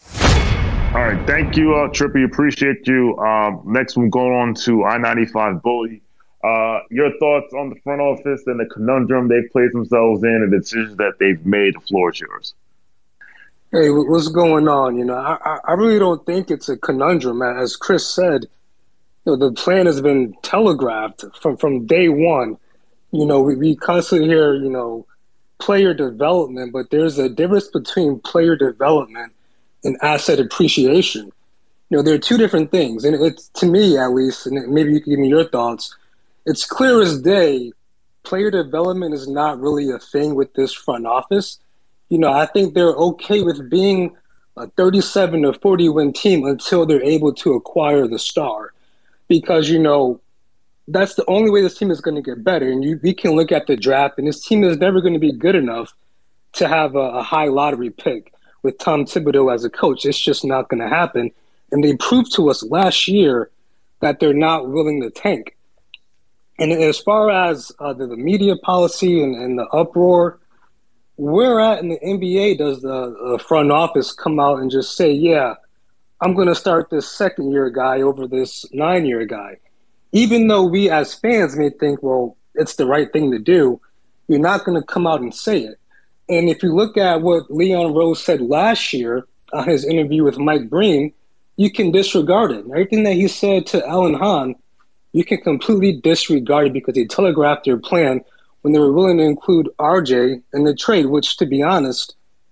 All right. Thank you, uh, Trippy. Appreciate you. Um, next, we'll go on to I ninety-five Bully. Uh, your thoughts on the front office and the conundrum they've placed themselves in and the decisions that they've made. The floor is yours. Hey, what's going on? You know, I, I really don't think it's a conundrum. As Chris said, you know, the plan has been telegraphed from, from day one. You know, we, we constantly hear, you know, player development, but there's a difference between player development and asset appreciation. You know, there are two different things. And it's, to me at least, and maybe you can give me your thoughts, it's clear as day, player development is not really a thing with this front office. You know, I think they're okay with being a thirty-seven to forty win team until they're able to acquire the star. Because, you know, that's the only way this team is going to get better. And you, we can look at the draft, and this team is never going to be good enough to have a, a high lottery pick with Tom Thibodeau as a coach. It's just not going to happen. And they proved to us last year that they're not willing to tank. And as far as uh, the, the media policy and, and the uproar, where at in the N B A does the, the front office come out and just say, yeah, I'm going to start this second-year guy over this nine-year guy? Even though we as fans may think, well, it's the right thing to do, you're not going to come out and say it. And if you look at what Leon Rose said last year on his interview with Mike Breen, you can disregard it. Everything that he said to Alan Hahn, you can completely disregard it because they telegraphed their plan when they were willing to include R J in the trade, which, to be honest,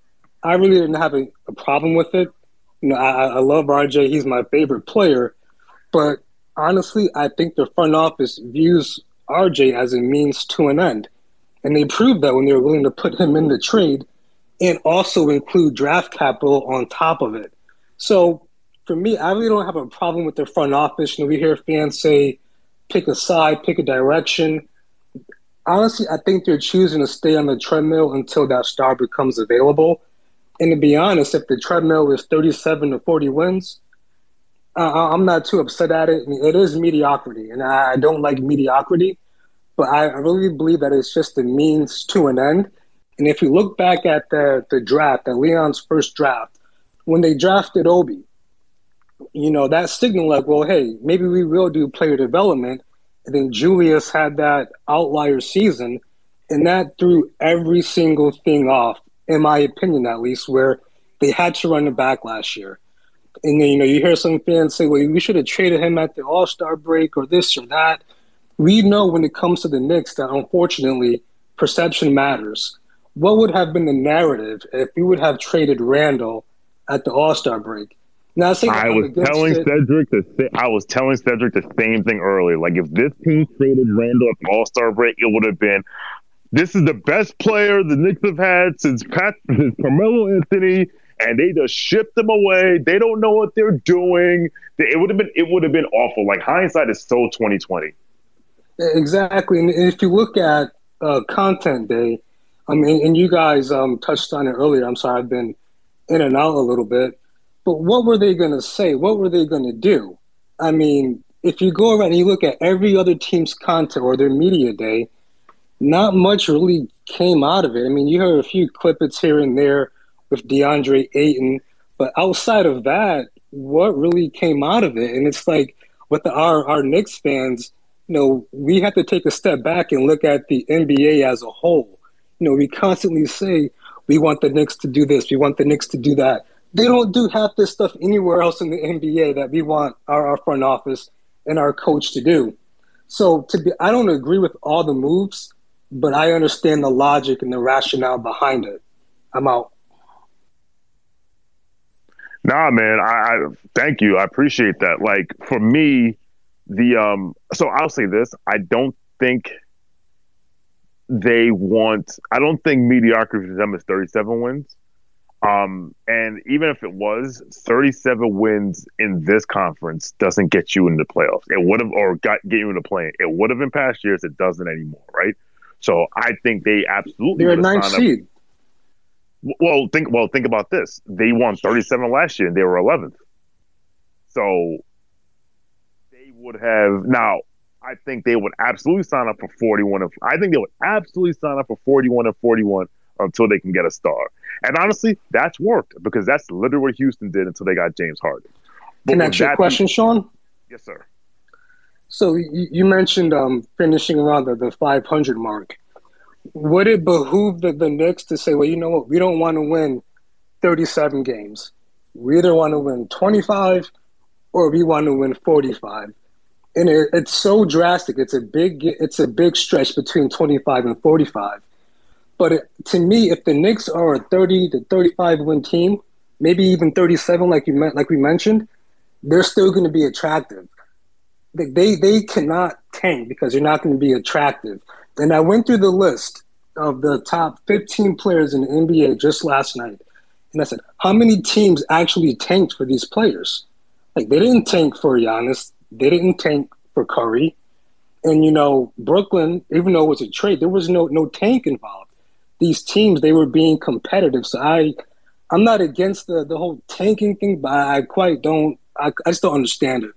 I really didn't have a, a problem with it. You know, I, I love R J. He's my favorite player. But honestly, I think the front office views R J as a means to an end. And they proved that when they were willing to put him in the trade and also include draft capital on top of it. So for me, I really don't have a problem with the front office. You know, we hear fans say, pick a side, pick a direction. Honestly, I think they're choosing to stay on the treadmill until that star becomes available. And to be honest, if the treadmill is thirty-seven to forty wins, uh, I'm not too upset at it. I mean, it is mediocrity, and I don't like mediocrity, but I really believe that it's just a means to an end. And if you look back at the, the draft, at Leon's first draft, when they drafted Obi, you know, that signal like, well, hey, maybe we will do player development. And then Julius had that outlier season, and that threw every single thing off, in my opinion at least, where they had to run it back last year. And then, you know, you hear some fans say, well, we should have traded him at the All-Star break or this or that. We know when it comes to the Knicks that, unfortunately, perception matters. what would have been the narrative if we would have traded Randall at the All-Star break? Now, I, I was telling it. Cedric the th- I was telling Cedric the same thing earlier. Like, if this team traded Randall at the All-Star break, it would have been, this is the best player the Knicks have had since Pat, since Carmelo Anthony, and they just shipped them away. They don't know what they're doing. It would have been it would have been awful. Like, hindsight is so twenty twenty. Exactly, and if you look at uh, content day, I mean, and you guys um, touched on it earlier. I'm sorry, I've been in and out a little bit. But what were they going to say? What were they going to do? I mean, if you go around and you look at every other team's content or their media day, not much really came out of it. I mean, you heard a few clippets here and there with DeAndre Ayton, but outside of that, what really came out of it? And it's like with the, our, our Knicks fans, you know, we have to take a step back and look at the N B A as a whole. You know, we constantly say we want the Knicks to do this, we want the Knicks to do that. They don't do half this stuff anywhere else in the N B A that we want our, our front office and our coach to do. So to be, I don't agree with all the moves, but I understand the logic and the rationale behind it. I'm out. Nah, man, I, I thank you. I appreciate that. Like, for me, the um, so I'll say this: I don't think they want. I don't think mediocrity for them is thirty-seven wins. Um, and even if it was, thirty-seven wins in this conference doesn't get you into the playoffs. It would have, or got get you into play. It would have in past years. It doesn't anymore, right? So I think they absolutely. They're a ninth seed. Up. Well, think well. Think about this. They won thirty-seven last year, and they were eleventh. So they would have now. I think they would absolutely sign up for forty-one. Of, I think they would absolutely sign up for forty-one and forty-one until they can get a star. And honestly, that's worked because that's literally what Houston did until they got James Harden. But can I ask you a question, Sean? Yes, sir. So you, you mentioned um, finishing around the, the five hundred mark. Would it behoove the, the Knicks to say, well, you know what, we don't want to win thirty-seven games. We either want to win twenty-five or we want to win forty-five. And it, it's so drastic. It's a big it's a big stretch between twenty-five and forty-five. But it, to me, if the Knicks are a thirty to thirty-five win team, maybe even thirty-seven, like you meant, like we mentioned, they're still going to be attractive. They, they they cannot tank because they're not going to be attractive. And I went through the list of the top fifteen players in the N B A just last night, and I said, how many teams actually tanked for these players? Like, they didn't tank for Giannis, they didn't tank for Curry, and you know, Brooklyn, even though it was a trade, there was no no tank involved. These teams, they were being competitive. So I, I'm not against the, the whole tanking thing, but I quite don't, I, I just don't understand it.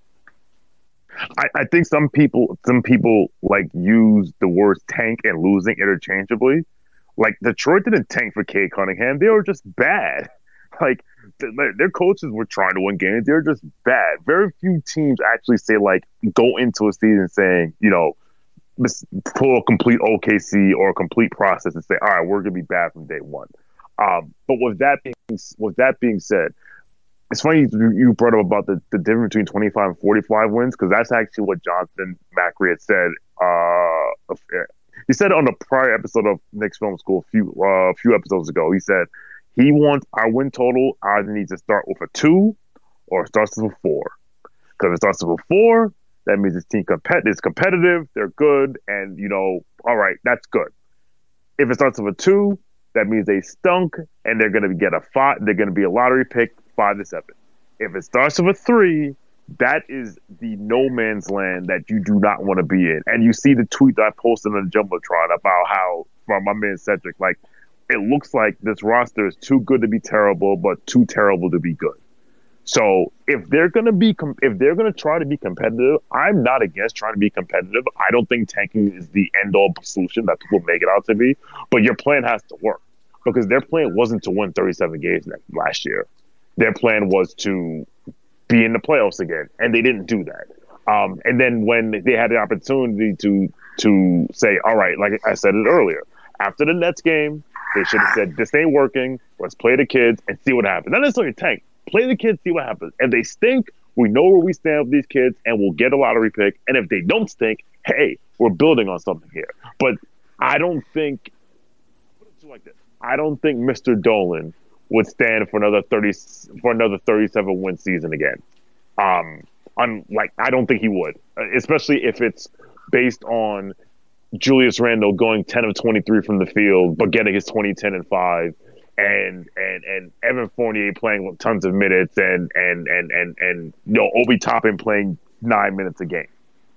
I, I think some people, some people like use the words tank and losing interchangeably. Like, Detroit didn't tank for Cade Cunningham; they were just bad. Like, th- their coaches were trying to win games; they were just bad. Very few teams actually say like go into a season saying, you know, pull a complete O K C or a complete process and say, all right, we're gonna be bad from day one. Um, but with that being with that being said, it's funny you brought up about the, the difference between twenty-five and forty-five wins, because that's actually what Jonathan Macri had said. Uh, he said on the prior episode of Knicks Film School a few uh, few episodes ago. He said he wants our win total either needs to start with a two or it starts with a four. Because if it starts with a four, that means this team compet- is competitive, they're good, and you know, all right, that's good. If it starts with a two, that means they stunk and they're going to get a five. They're going to be a lottery pick. Five to seven. If it starts with a three, that is the no man's land that you do not want to be in. And you see the tweet that I posted on the Jumbotron about how, from my man Cedric, like, it looks like this roster is too good to be terrible, but too terrible to be good. So if they're gonna be, com- if they're gonna try to be competitive, I'm not against trying to be competitive. I don't think tanking is the end all solution that people make it out to be. But your plan has to work, because their plan wasn't to win thirty-seven games last year. Their plan was to be in the playoffs again, and they didn't do that. Um, and then when they had the opportunity to to say, all right, like I said it earlier, after the Nets game, they should have said, this ain't working. Let's play the kids and see what happens. Not necessarily tank. Play the kids, see what happens. If they stink, we know where we stand with these kids, and we'll get a lottery pick. And if they don't stink, hey, we're building on something here. But I don't think, put it like this. I don't think Mister Dolan would stand for another thirty for another thirty-seven win season again. Um, on like I don't think he would, especially if it's based on Julius Randle going ten of twenty-three from the field, but getting his twenty, ten, and five, and and and Evan Fournier playing with tons of minutes, and and and and and you know Obi Toppin playing nine minutes a game.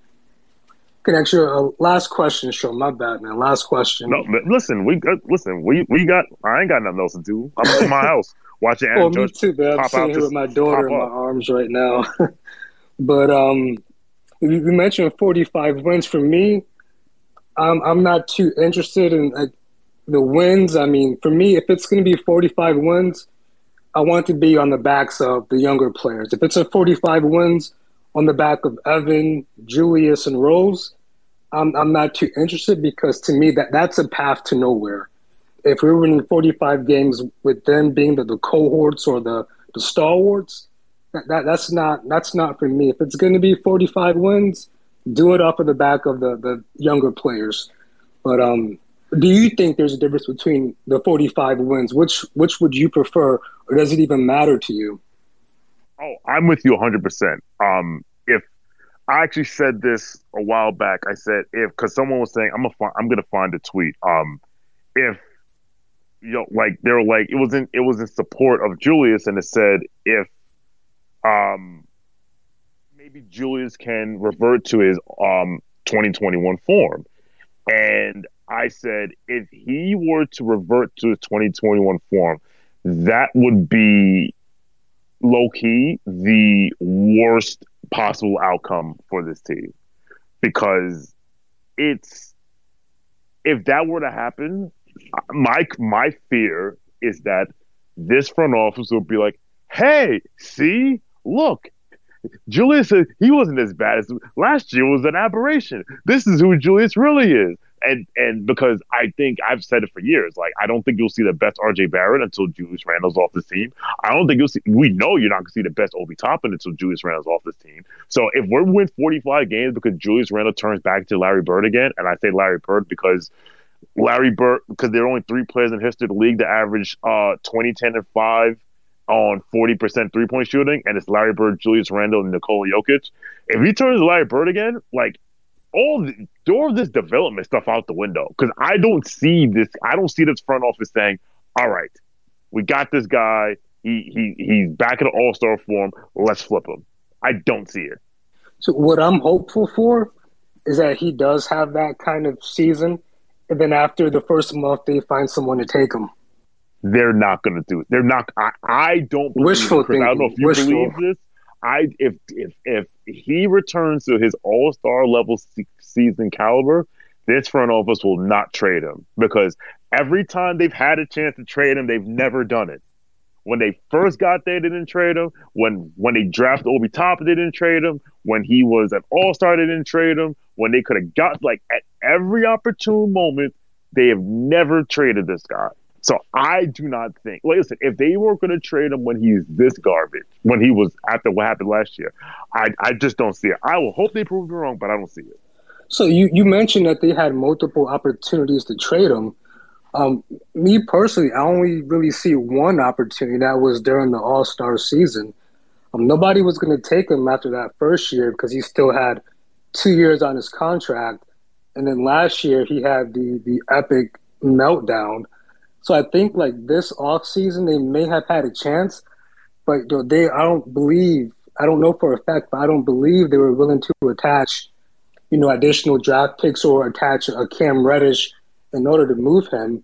Can actually uh, last question, show my bad, man. Last question. No, but listen, we uh, listen, we we got. I ain't got nothing else to do. I'm in my house watching Aaron Well, Judge me too, man. I'm pop sitting out here this- with my daughter in pop my up. arms right now. But um, you you mentioned forty-five wins. For me, I'm I'm not too interested in like the wins. I mean, for me, if it's going to be forty-five wins, I want to be on the backs of the younger players. If it's a forty-five wins on the back of Evan, Julius, and Rose, I'm I'm not too interested because to me that that's a path to nowhere. If we're winning forty-five games with them being the, the cohorts or the, the stalwarts, that, that that's not that's not for me. If it's going to be forty-five wins, do it off of the back of the, the younger players. But um, do you think there's a difference between the forty-five wins? Which which would you prefer, or does it even matter to you? Oh, I'm with you one hundred percent. Um, if I actually said this a while back, I said if because someone was saying I'm gonna find, I'm gonna find a tweet. Um, if you know, like they were like it was in it was in support of Julius, and it said if um maybe Julius can revert to his um twenty twenty-one form, and I said if he were to revert to his twenty twenty-one form, that would be low key the worst possible outcome for this team, because it's if that were to happen, my my fear is that this front office will be like, hey, see, look, Julius, he wasn't as bad as last year. Was an aberration. This is who Julius really is. And and because I think I've said it for years, like I don't think you'll see the best R J Barrett until Julius Randle's off this team. I don't think you'll see. We know you're not going to see the best Obi Toppin until Julius Randle's off this team. So if we're win forty-five games because Julius Randle turns back to Larry Bird again, and I say Larry Bird because Larry Bird because there are only three players in history of the league that average uh, twenty, ten, and five on forty percent three point shooting, and it's Larry Bird, Julius Randle, and Nikola Jokic. If he turns Larry Bird again, like. All the, all of this development stuff out the window, because I don't see this. I don't see this front office saying, "All right, we got this guy. He he he's back in the All Star form. Let's flip him." I don't see it. So what I'm hopeful for is that he does have that kind of season, and then after the first month, they find someone to take him. They're not going to do it. They're not. I, I don't believe Wishful it, Chris. I don't know if you Wishful. believe this. I if if if he returns to his All Star level se- season caliber, this front office will not trade him, because every time they've had a chance to trade him, they've never done it. When they first got there, they didn't trade him. When when they drafted Obi Toppin, they didn't trade him. When he was an All Star, they didn't trade him. When they could have got like at every opportune moment, they have never traded this guy. So I do not think. Well, listen, if they were going to trade him when he's this garbage, when he was after what happened last year, I I just don't see it. I will hope they prove me wrong, but I don't see it. So you, you mentioned that they had multiple opportunities to trade him. Um, me personally, I only really see one opportunity. That was during the All-Star season. Um, nobody was going to take him after that first year because he still had two years on his contract. And then last year he had the the epic meltdown. So I think like this offseason, they may have had a chance, but they I don't believe, I don't know for a fact, but I don't believe they were willing to attach, you know, additional draft picks or attach a Cam Reddish in order to move him.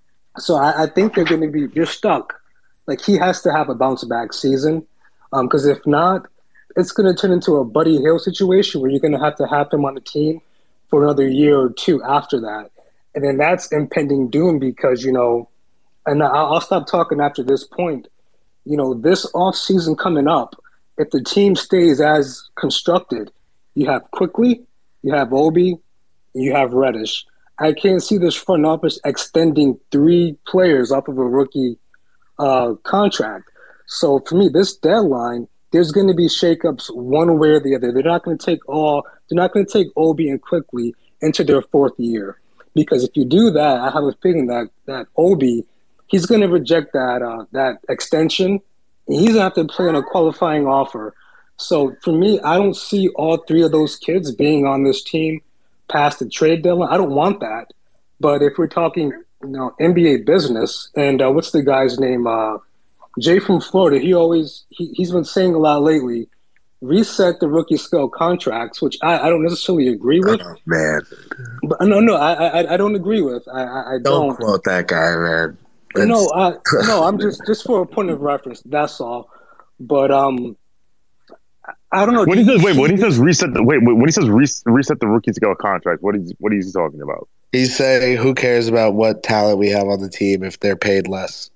So I, I think they're going to be, you're stuck. Like he has to have a bounce back season, because um, if not, it's going to turn into a Buddy Hield situation where you're going to have to have him on the team for another year or two after that. And then that's impending doom because, you know, and I'll, I'll stop talking after this point. You know, this offseason coming up, if the team stays as constructed, you have Quickly, you have Obi, and you have Reddish. I can't see this front office extending three players off of a rookie uh, contract. So for me, this deadline, there's going to be shakeups one way or the other. They're not going to take all, they're not going to take Obi and Quickly into their fourth year. Because if you do that, I have a feeling that, that Obi he's going to reject that uh, that extension. He's going to have to play on a qualifying offer. So for me, I don't see all three of those kids being on this team past the trade deadline. I don't want that. But if we're talking, you know, N B A business, and uh, what's the guy's name? Uh, Jay from Florida. He always he, he's been saying a lot lately. Reset the rookie scale contracts, which I, I don't necessarily agree with. Oh, man, but no, no, I I, I don't agree with. I I, I don't, don't quote that guy, man. That's... No, I, no, I'm just just for a point of reference. That's all. But um, I don't know. When he says wait, when he says reset the wait, when he says re- reset the rookie scale contract, what is what is he talking about? He's saying, who cares about what talent we have on the team if they're paid less?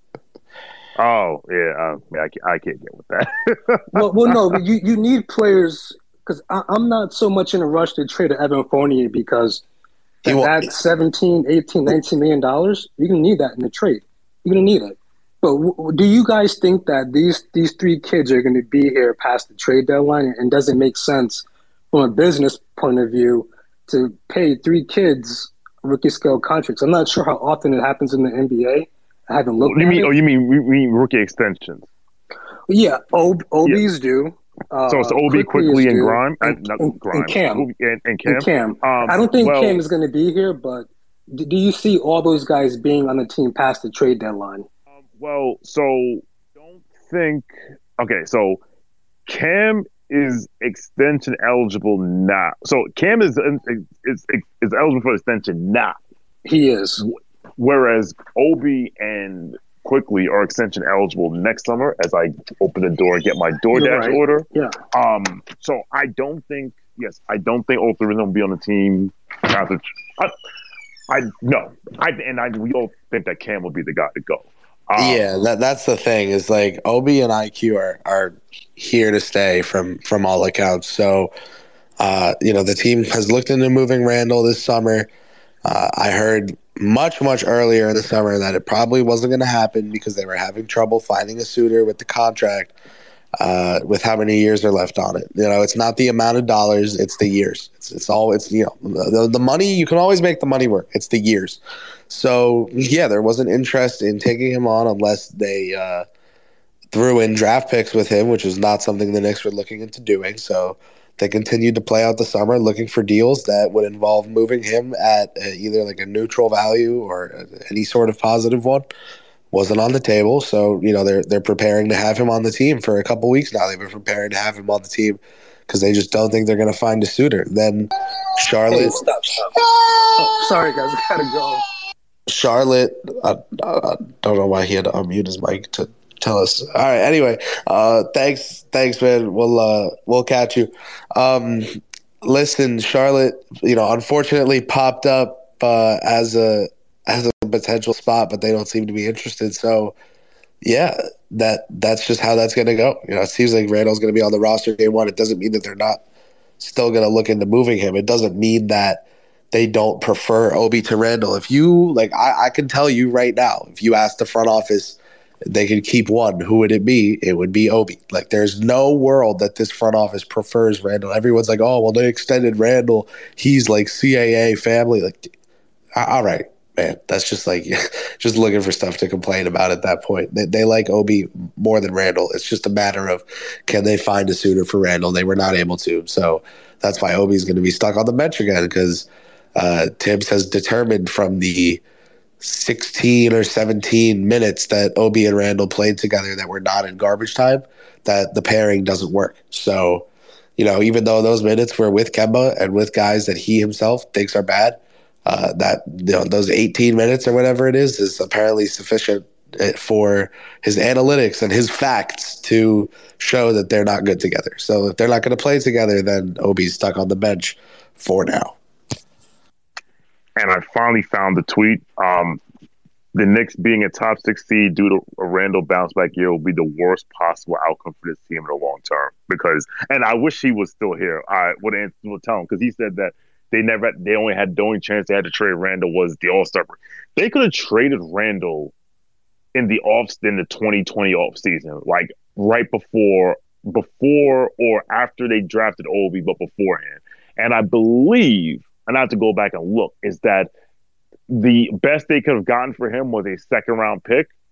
Oh yeah, uh, I, can't, I can't get with that. well, well, no, you you need players because I'm not so much in a rush to trade Evan Fournier because at that seventeen, eighteen, nineteen million dollars, you're gonna need that in the trade. You're gonna need it. But w- do you guys think that these these three kids are going to be here past the trade deadline, and does it make sense from a business point of view to pay three kids rookie scale contracts? I'm not sure how often it happens in the N B A. I haven't looked. You at mean? it. Oh, you mean you mean rookie extensions? Yeah, Ob- O Bs yeah. do. Uh, so it's Obi, Quickly, and Grime, and, not and, Grime, and Cam, Obi, and, and Cam. And Cam. Um, I don't think well, Cam is going to be here, but do, do you see all those guys being on the team past the trade deadline? Um, well, so don't think. Okay, so Cam is extension eligible now. So Cam is is is eligible for extension now. He is. Whereas Obi and Quickly are extension eligible next summer as I open the door and get my DoorDash right. order. Yeah. Um. So I don't think. Yes, I don't think all three of them will be on the team. After, I, I no. I and I we all think that Cam will be the guy to go. Um, yeah, that that's the thing. Is like Obi and I Q are are here to stay from from all accounts. So, uh, you know, the team has looked into moving Randall this summer. Uh, I heard much, much earlier in the summer that it probably wasn't going to happen because they were having trouble finding a suitor with the contract, uh, with how many years are left on it. You know, it's not the amount of dollars, it's the years. It's, it's all, it's, you know, the, the money, you can always make the money work. It's the years. So, yeah, there wasn't interest in taking him on unless they uh, threw in draft picks with him, which was not something the Knicks were looking into doing. So, they continued to play out the summer looking for deals that would involve moving him at either like a neutral value or any sort of positive one. Wasn't on the table. So, you know, they're they're preparing to have him on the team for a couple weeks now. They've been preparing to have him on the team because they just don't think they're going to find a suitor. Then Charlotte. Hey, stop, stop. Oh, sorry, guys. I got to go. Charlotte. I, I don't know why he had to unmute his mic to tell us. All right. Anyway, uh, thanks, thanks, man. We'll uh, we'll catch you. Um, listen, Charlotte. You know, unfortunately, popped up uh, as a as a potential spot, but they don't seem to be interested. So, yeah, that that's just how that's going to go. You know, it seems like Randall's going to be on the roster day one. It doesn't mean that they're not still going to look into moving him. It doesn't mean that they don't prefer Obi to Randall. If you like, I, I can tell you right now, if you ask the front office, they could keep one, who would it be? It would be Obi. Like, there's no world that this front office prefers Randall. Everyone's like, oh, well, they extended Randall. He's like C A A family. Like, all right, man. That's just like, just looking for stuff to complain about at that point. They, they like Obi more than Randall. It's just a matter of, can they find a suitor for Randall? They were not able to. So that's why Obi's going to be stuck on the bench again, because uh, Tibbs has determined from the sixteen or seventeen minutes that Obi and Randall played together that were not in garbage time, that the pairing doesn't work. So, you know, even though those minutes were with Kemba and with guys that he himself thinks are bad, uh, that, you know, those eighteen minutes or whatever it is is apparently sufficient for his analytics and his facts to show that they're not good together. So if they're not going to play together, then Obi's stuck on the bench for now. And I finally found the tweet. Um, the Knicks being a top six seed due to a Randall bounce back year will be the worst possible outcome for this team in the long term. Because, and I wish he was still here. I would answer, would tell him, because he said that they never, they only had the only chance they had to trade Randall was the All Star. They could have traded Randall in the off in the twenty twenty off season, like right before, before or after they drafted Obi, but beforehand. And I believe, and I have to go back and look, is that the best they could have gotten for him was a second round pick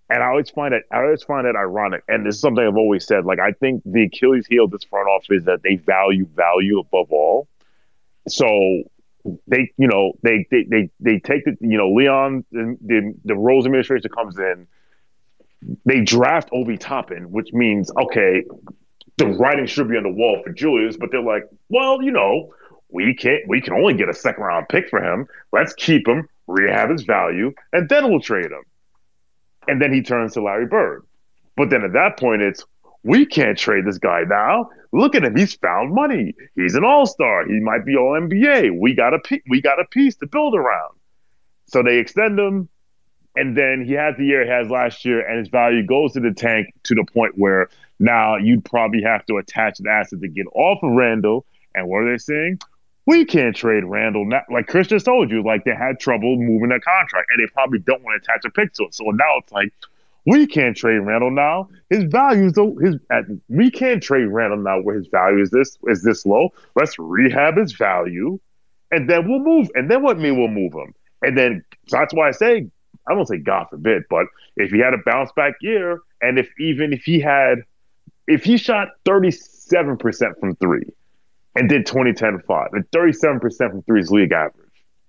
And I always find it, I always find it ironic. And this is something I've always said. Like, I think the Achilles heel of this front office is that they value value above all. So they, you know, they they they they take the, you know, Leon, the the, the Rose administration comes in. They draft Obi Toppin, which means okay, the writing should be on the wall for Julius. But they're like, well, you know, we can't, we can only get a second round pick for him. Let's keep him, rehab his value, and then we'll trade him. And then he turns to Larry Bird. But then at that point, it's, we can't trade this guy now. Look at him. He's found money. He's an all-star. He might be all N B A. We got a, we got a piece to build around. So they extend him. And then he has the year he has last year, and his value goes to the tank to the point where now you'd probably have to attach an asset to get off of Randall. And what are they saying? We can't trade Randall now. Like Chris just told you, like they had trouble moving that contract, and they probably don't want to attach a pick to it. So now it's like, we can't trade Randall now. His value is his. At, we can't trade Randall now where his value is this is this low. Let's rehab his value, and then we'll move. And then what mean we'll move him? And then so that's why I say I don't say God forbid, but if he had a bounce back year, and if even if he had, if he shot thirty-seven percent from three. And did twenty ten five. And thirty-seven percent from three is league average.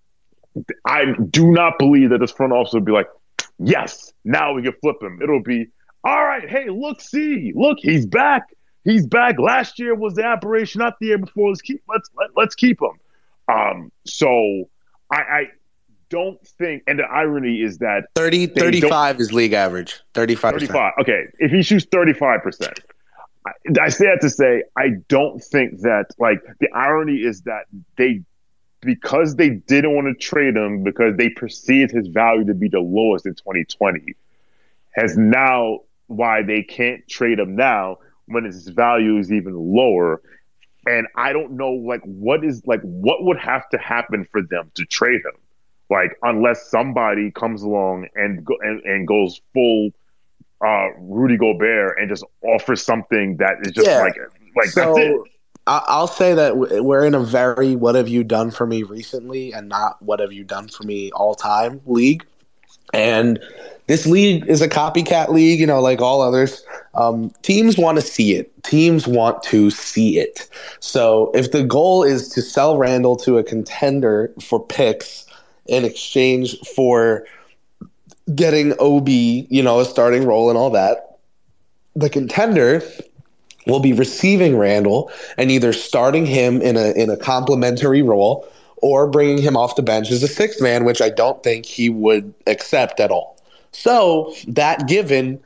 I do not believe that this front office would be like, yes, now we can flip him. It'll be, all right, hey, look, see, look, he's back. He's back. Last year was the aberration, not the year before. Let's keep, let's, let, let's keep him. Um, so I, I don't think, and the irony is that thirty, thirty-five is league average. thirty-five percent. thirty-five. Okay, if he shoots thirty-five percent. I, I say that to say I don't think that, like, the irony is that they, because they didn't want to trade him because they perceived his value to be the lowest in twenty twenty, has now why they can't trade him now when his value is even lower. And I don't know, like, what is, like, what would have to happen for them to trade him? Like, unless somebody comes along and go, and, and goes full uh, Rudy Gobert and just offers something that is just yeah. like, like so, that's it. I'll say that we're in a very what have you done for me recently and not what have you done for me all time league. And this league is a copycat league, you know, like all others. Um, teams want to see it. Teams want to see it. So if the goal is to sell Randall to a contender for picks in exchange for getting O B, you know, a starting role and all that, the contender will be receiving Randall and either starting him in a in a complementary role or bringing him off the bench as a sixth man, which I don't think he would accept at all. So that given,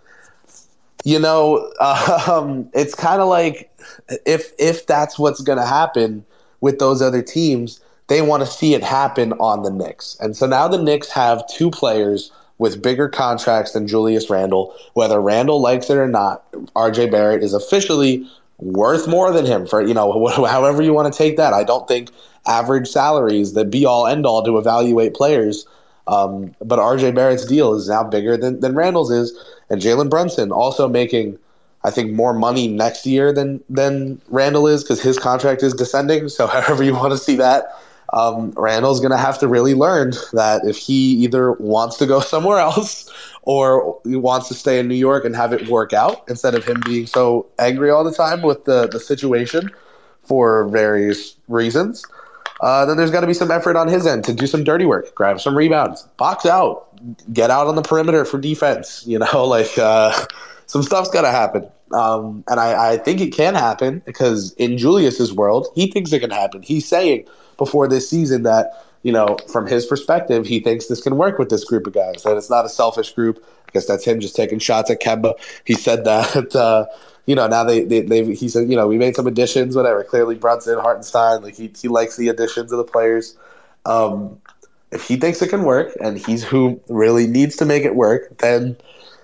you know, um, it's kind of like if if that's what's going to happen with those other teams, they want to see it happen on the Knicks. And so now the Knicks have two players with bigger contracts than Julius Randle. Whether Randle likes it or not, R J Barrett is officially worth more than him for, you know, however you want to take that. I don't think average salaries the be all end all to evaluate players. Um, but R J Barrett's deal is now bigger than, than Randle's is. And Jalen Brunson also making, I think, more money next year than, than Randle is because his contract is descending. So however you want to see that. Um, Randall's going to have to really learn that if he either wants to go somewhere else or he wants to stay in New York and have it work out instead of him being so angry all the time with the, the situation for various reasons, uh, then there's got to be some effort on his end to do some dirty work, grab some rebounds, box out, get out on the perimeter for defense. You know, like uh, some stuff's got to happen. Um, and I, I think it can happen because in Julius's world, he thinks it can happen. He's saying before this season that, you know, from his perspective, he thinks this can work with this group of guys, that it's not a selfish group. I guess that's him just taking shots at Kemba. He said that, uh, you know, now they, they, they, he said, you know, we made some additions, whatever. Clearly Brunson, Hartenstein, like he, he likes the additions of the players. Um, if he thinks it can work and he's who really needs to make it work, then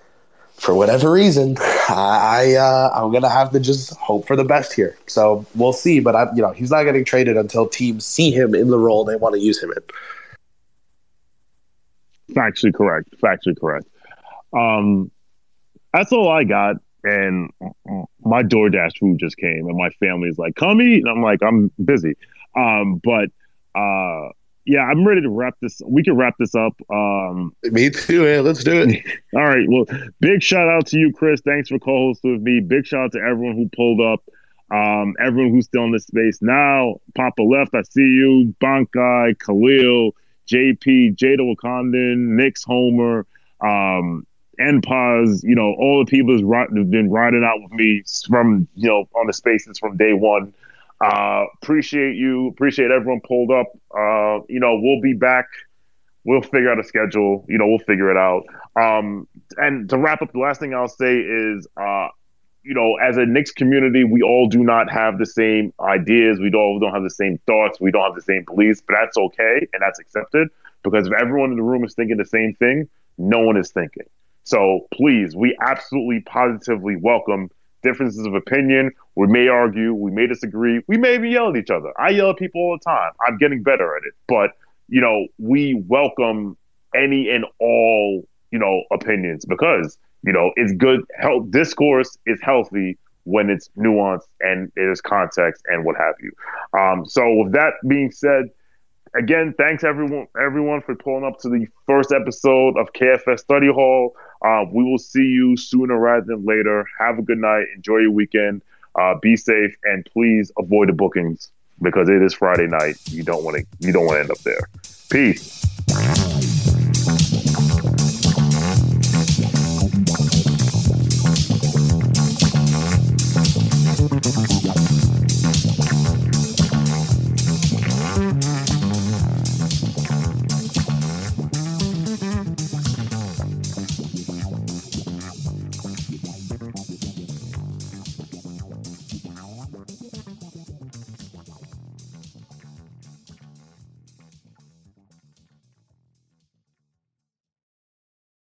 for whatever reason, I, uh, I'm going to have to just hope for the best here. So we'll see. But, I, you know, he's not getting traded until teams see him in the role they want to use him in. Factually correct. Factually correct. Um, that's all I got. And my DoorDash food just came. And my family's like, come eat. And I'm like, I'm busy. Um, but, uh, yeah, I'm ready to wrap this. We can wrap this up. Um, me too, man. Let's do it. All right. Well, big shout out to you, Chris. Thanks for co-hosting with me. Big shout out to everyone who pulled up. Um, everyone who's still in this space now. Papa Left, I see you. Bankai, Khalil, J P, Jada Wakandan, Nick's Homer, um, N-Paz, you know, all the people who've been riding out with me from, you know, on the spaces from day one. Uh, appreciate you. Appreciate everyone pulled up. Uh, you know, we'll be back. We'll figure out a schedule. You know, we'll figure it out. Um, and to wrap up, the last thing I'll say is, uh, you know, as a Knicks community, we all do not have the same ideas. We all don't have the same thoughts. We don't have the same beliefs, but that's okay and that's accepted because if everyone in the room is thinking the same thing, no one is thinking. So please, we absolutely positively welcome differences of opinion. We may argue, we may disagree, we may even yell at each other. I yell at people all the time. I'm getting better at it. But, you know, we welcome any and all, you know, opinions because, you know, it's good. Health discourse is healthy when it's nuanced and there's context and what have you. Um, so with that being said, again, thanks everyone everyone for pulling up to the first episode of K F S Study Hall. Uh, we will see you sooner rather than later. Have a good night. Enjoy your weekend. Uh, be safe and please avoid the bookings because it is Friday night. You don't want to. You don't want to end up there. Peace.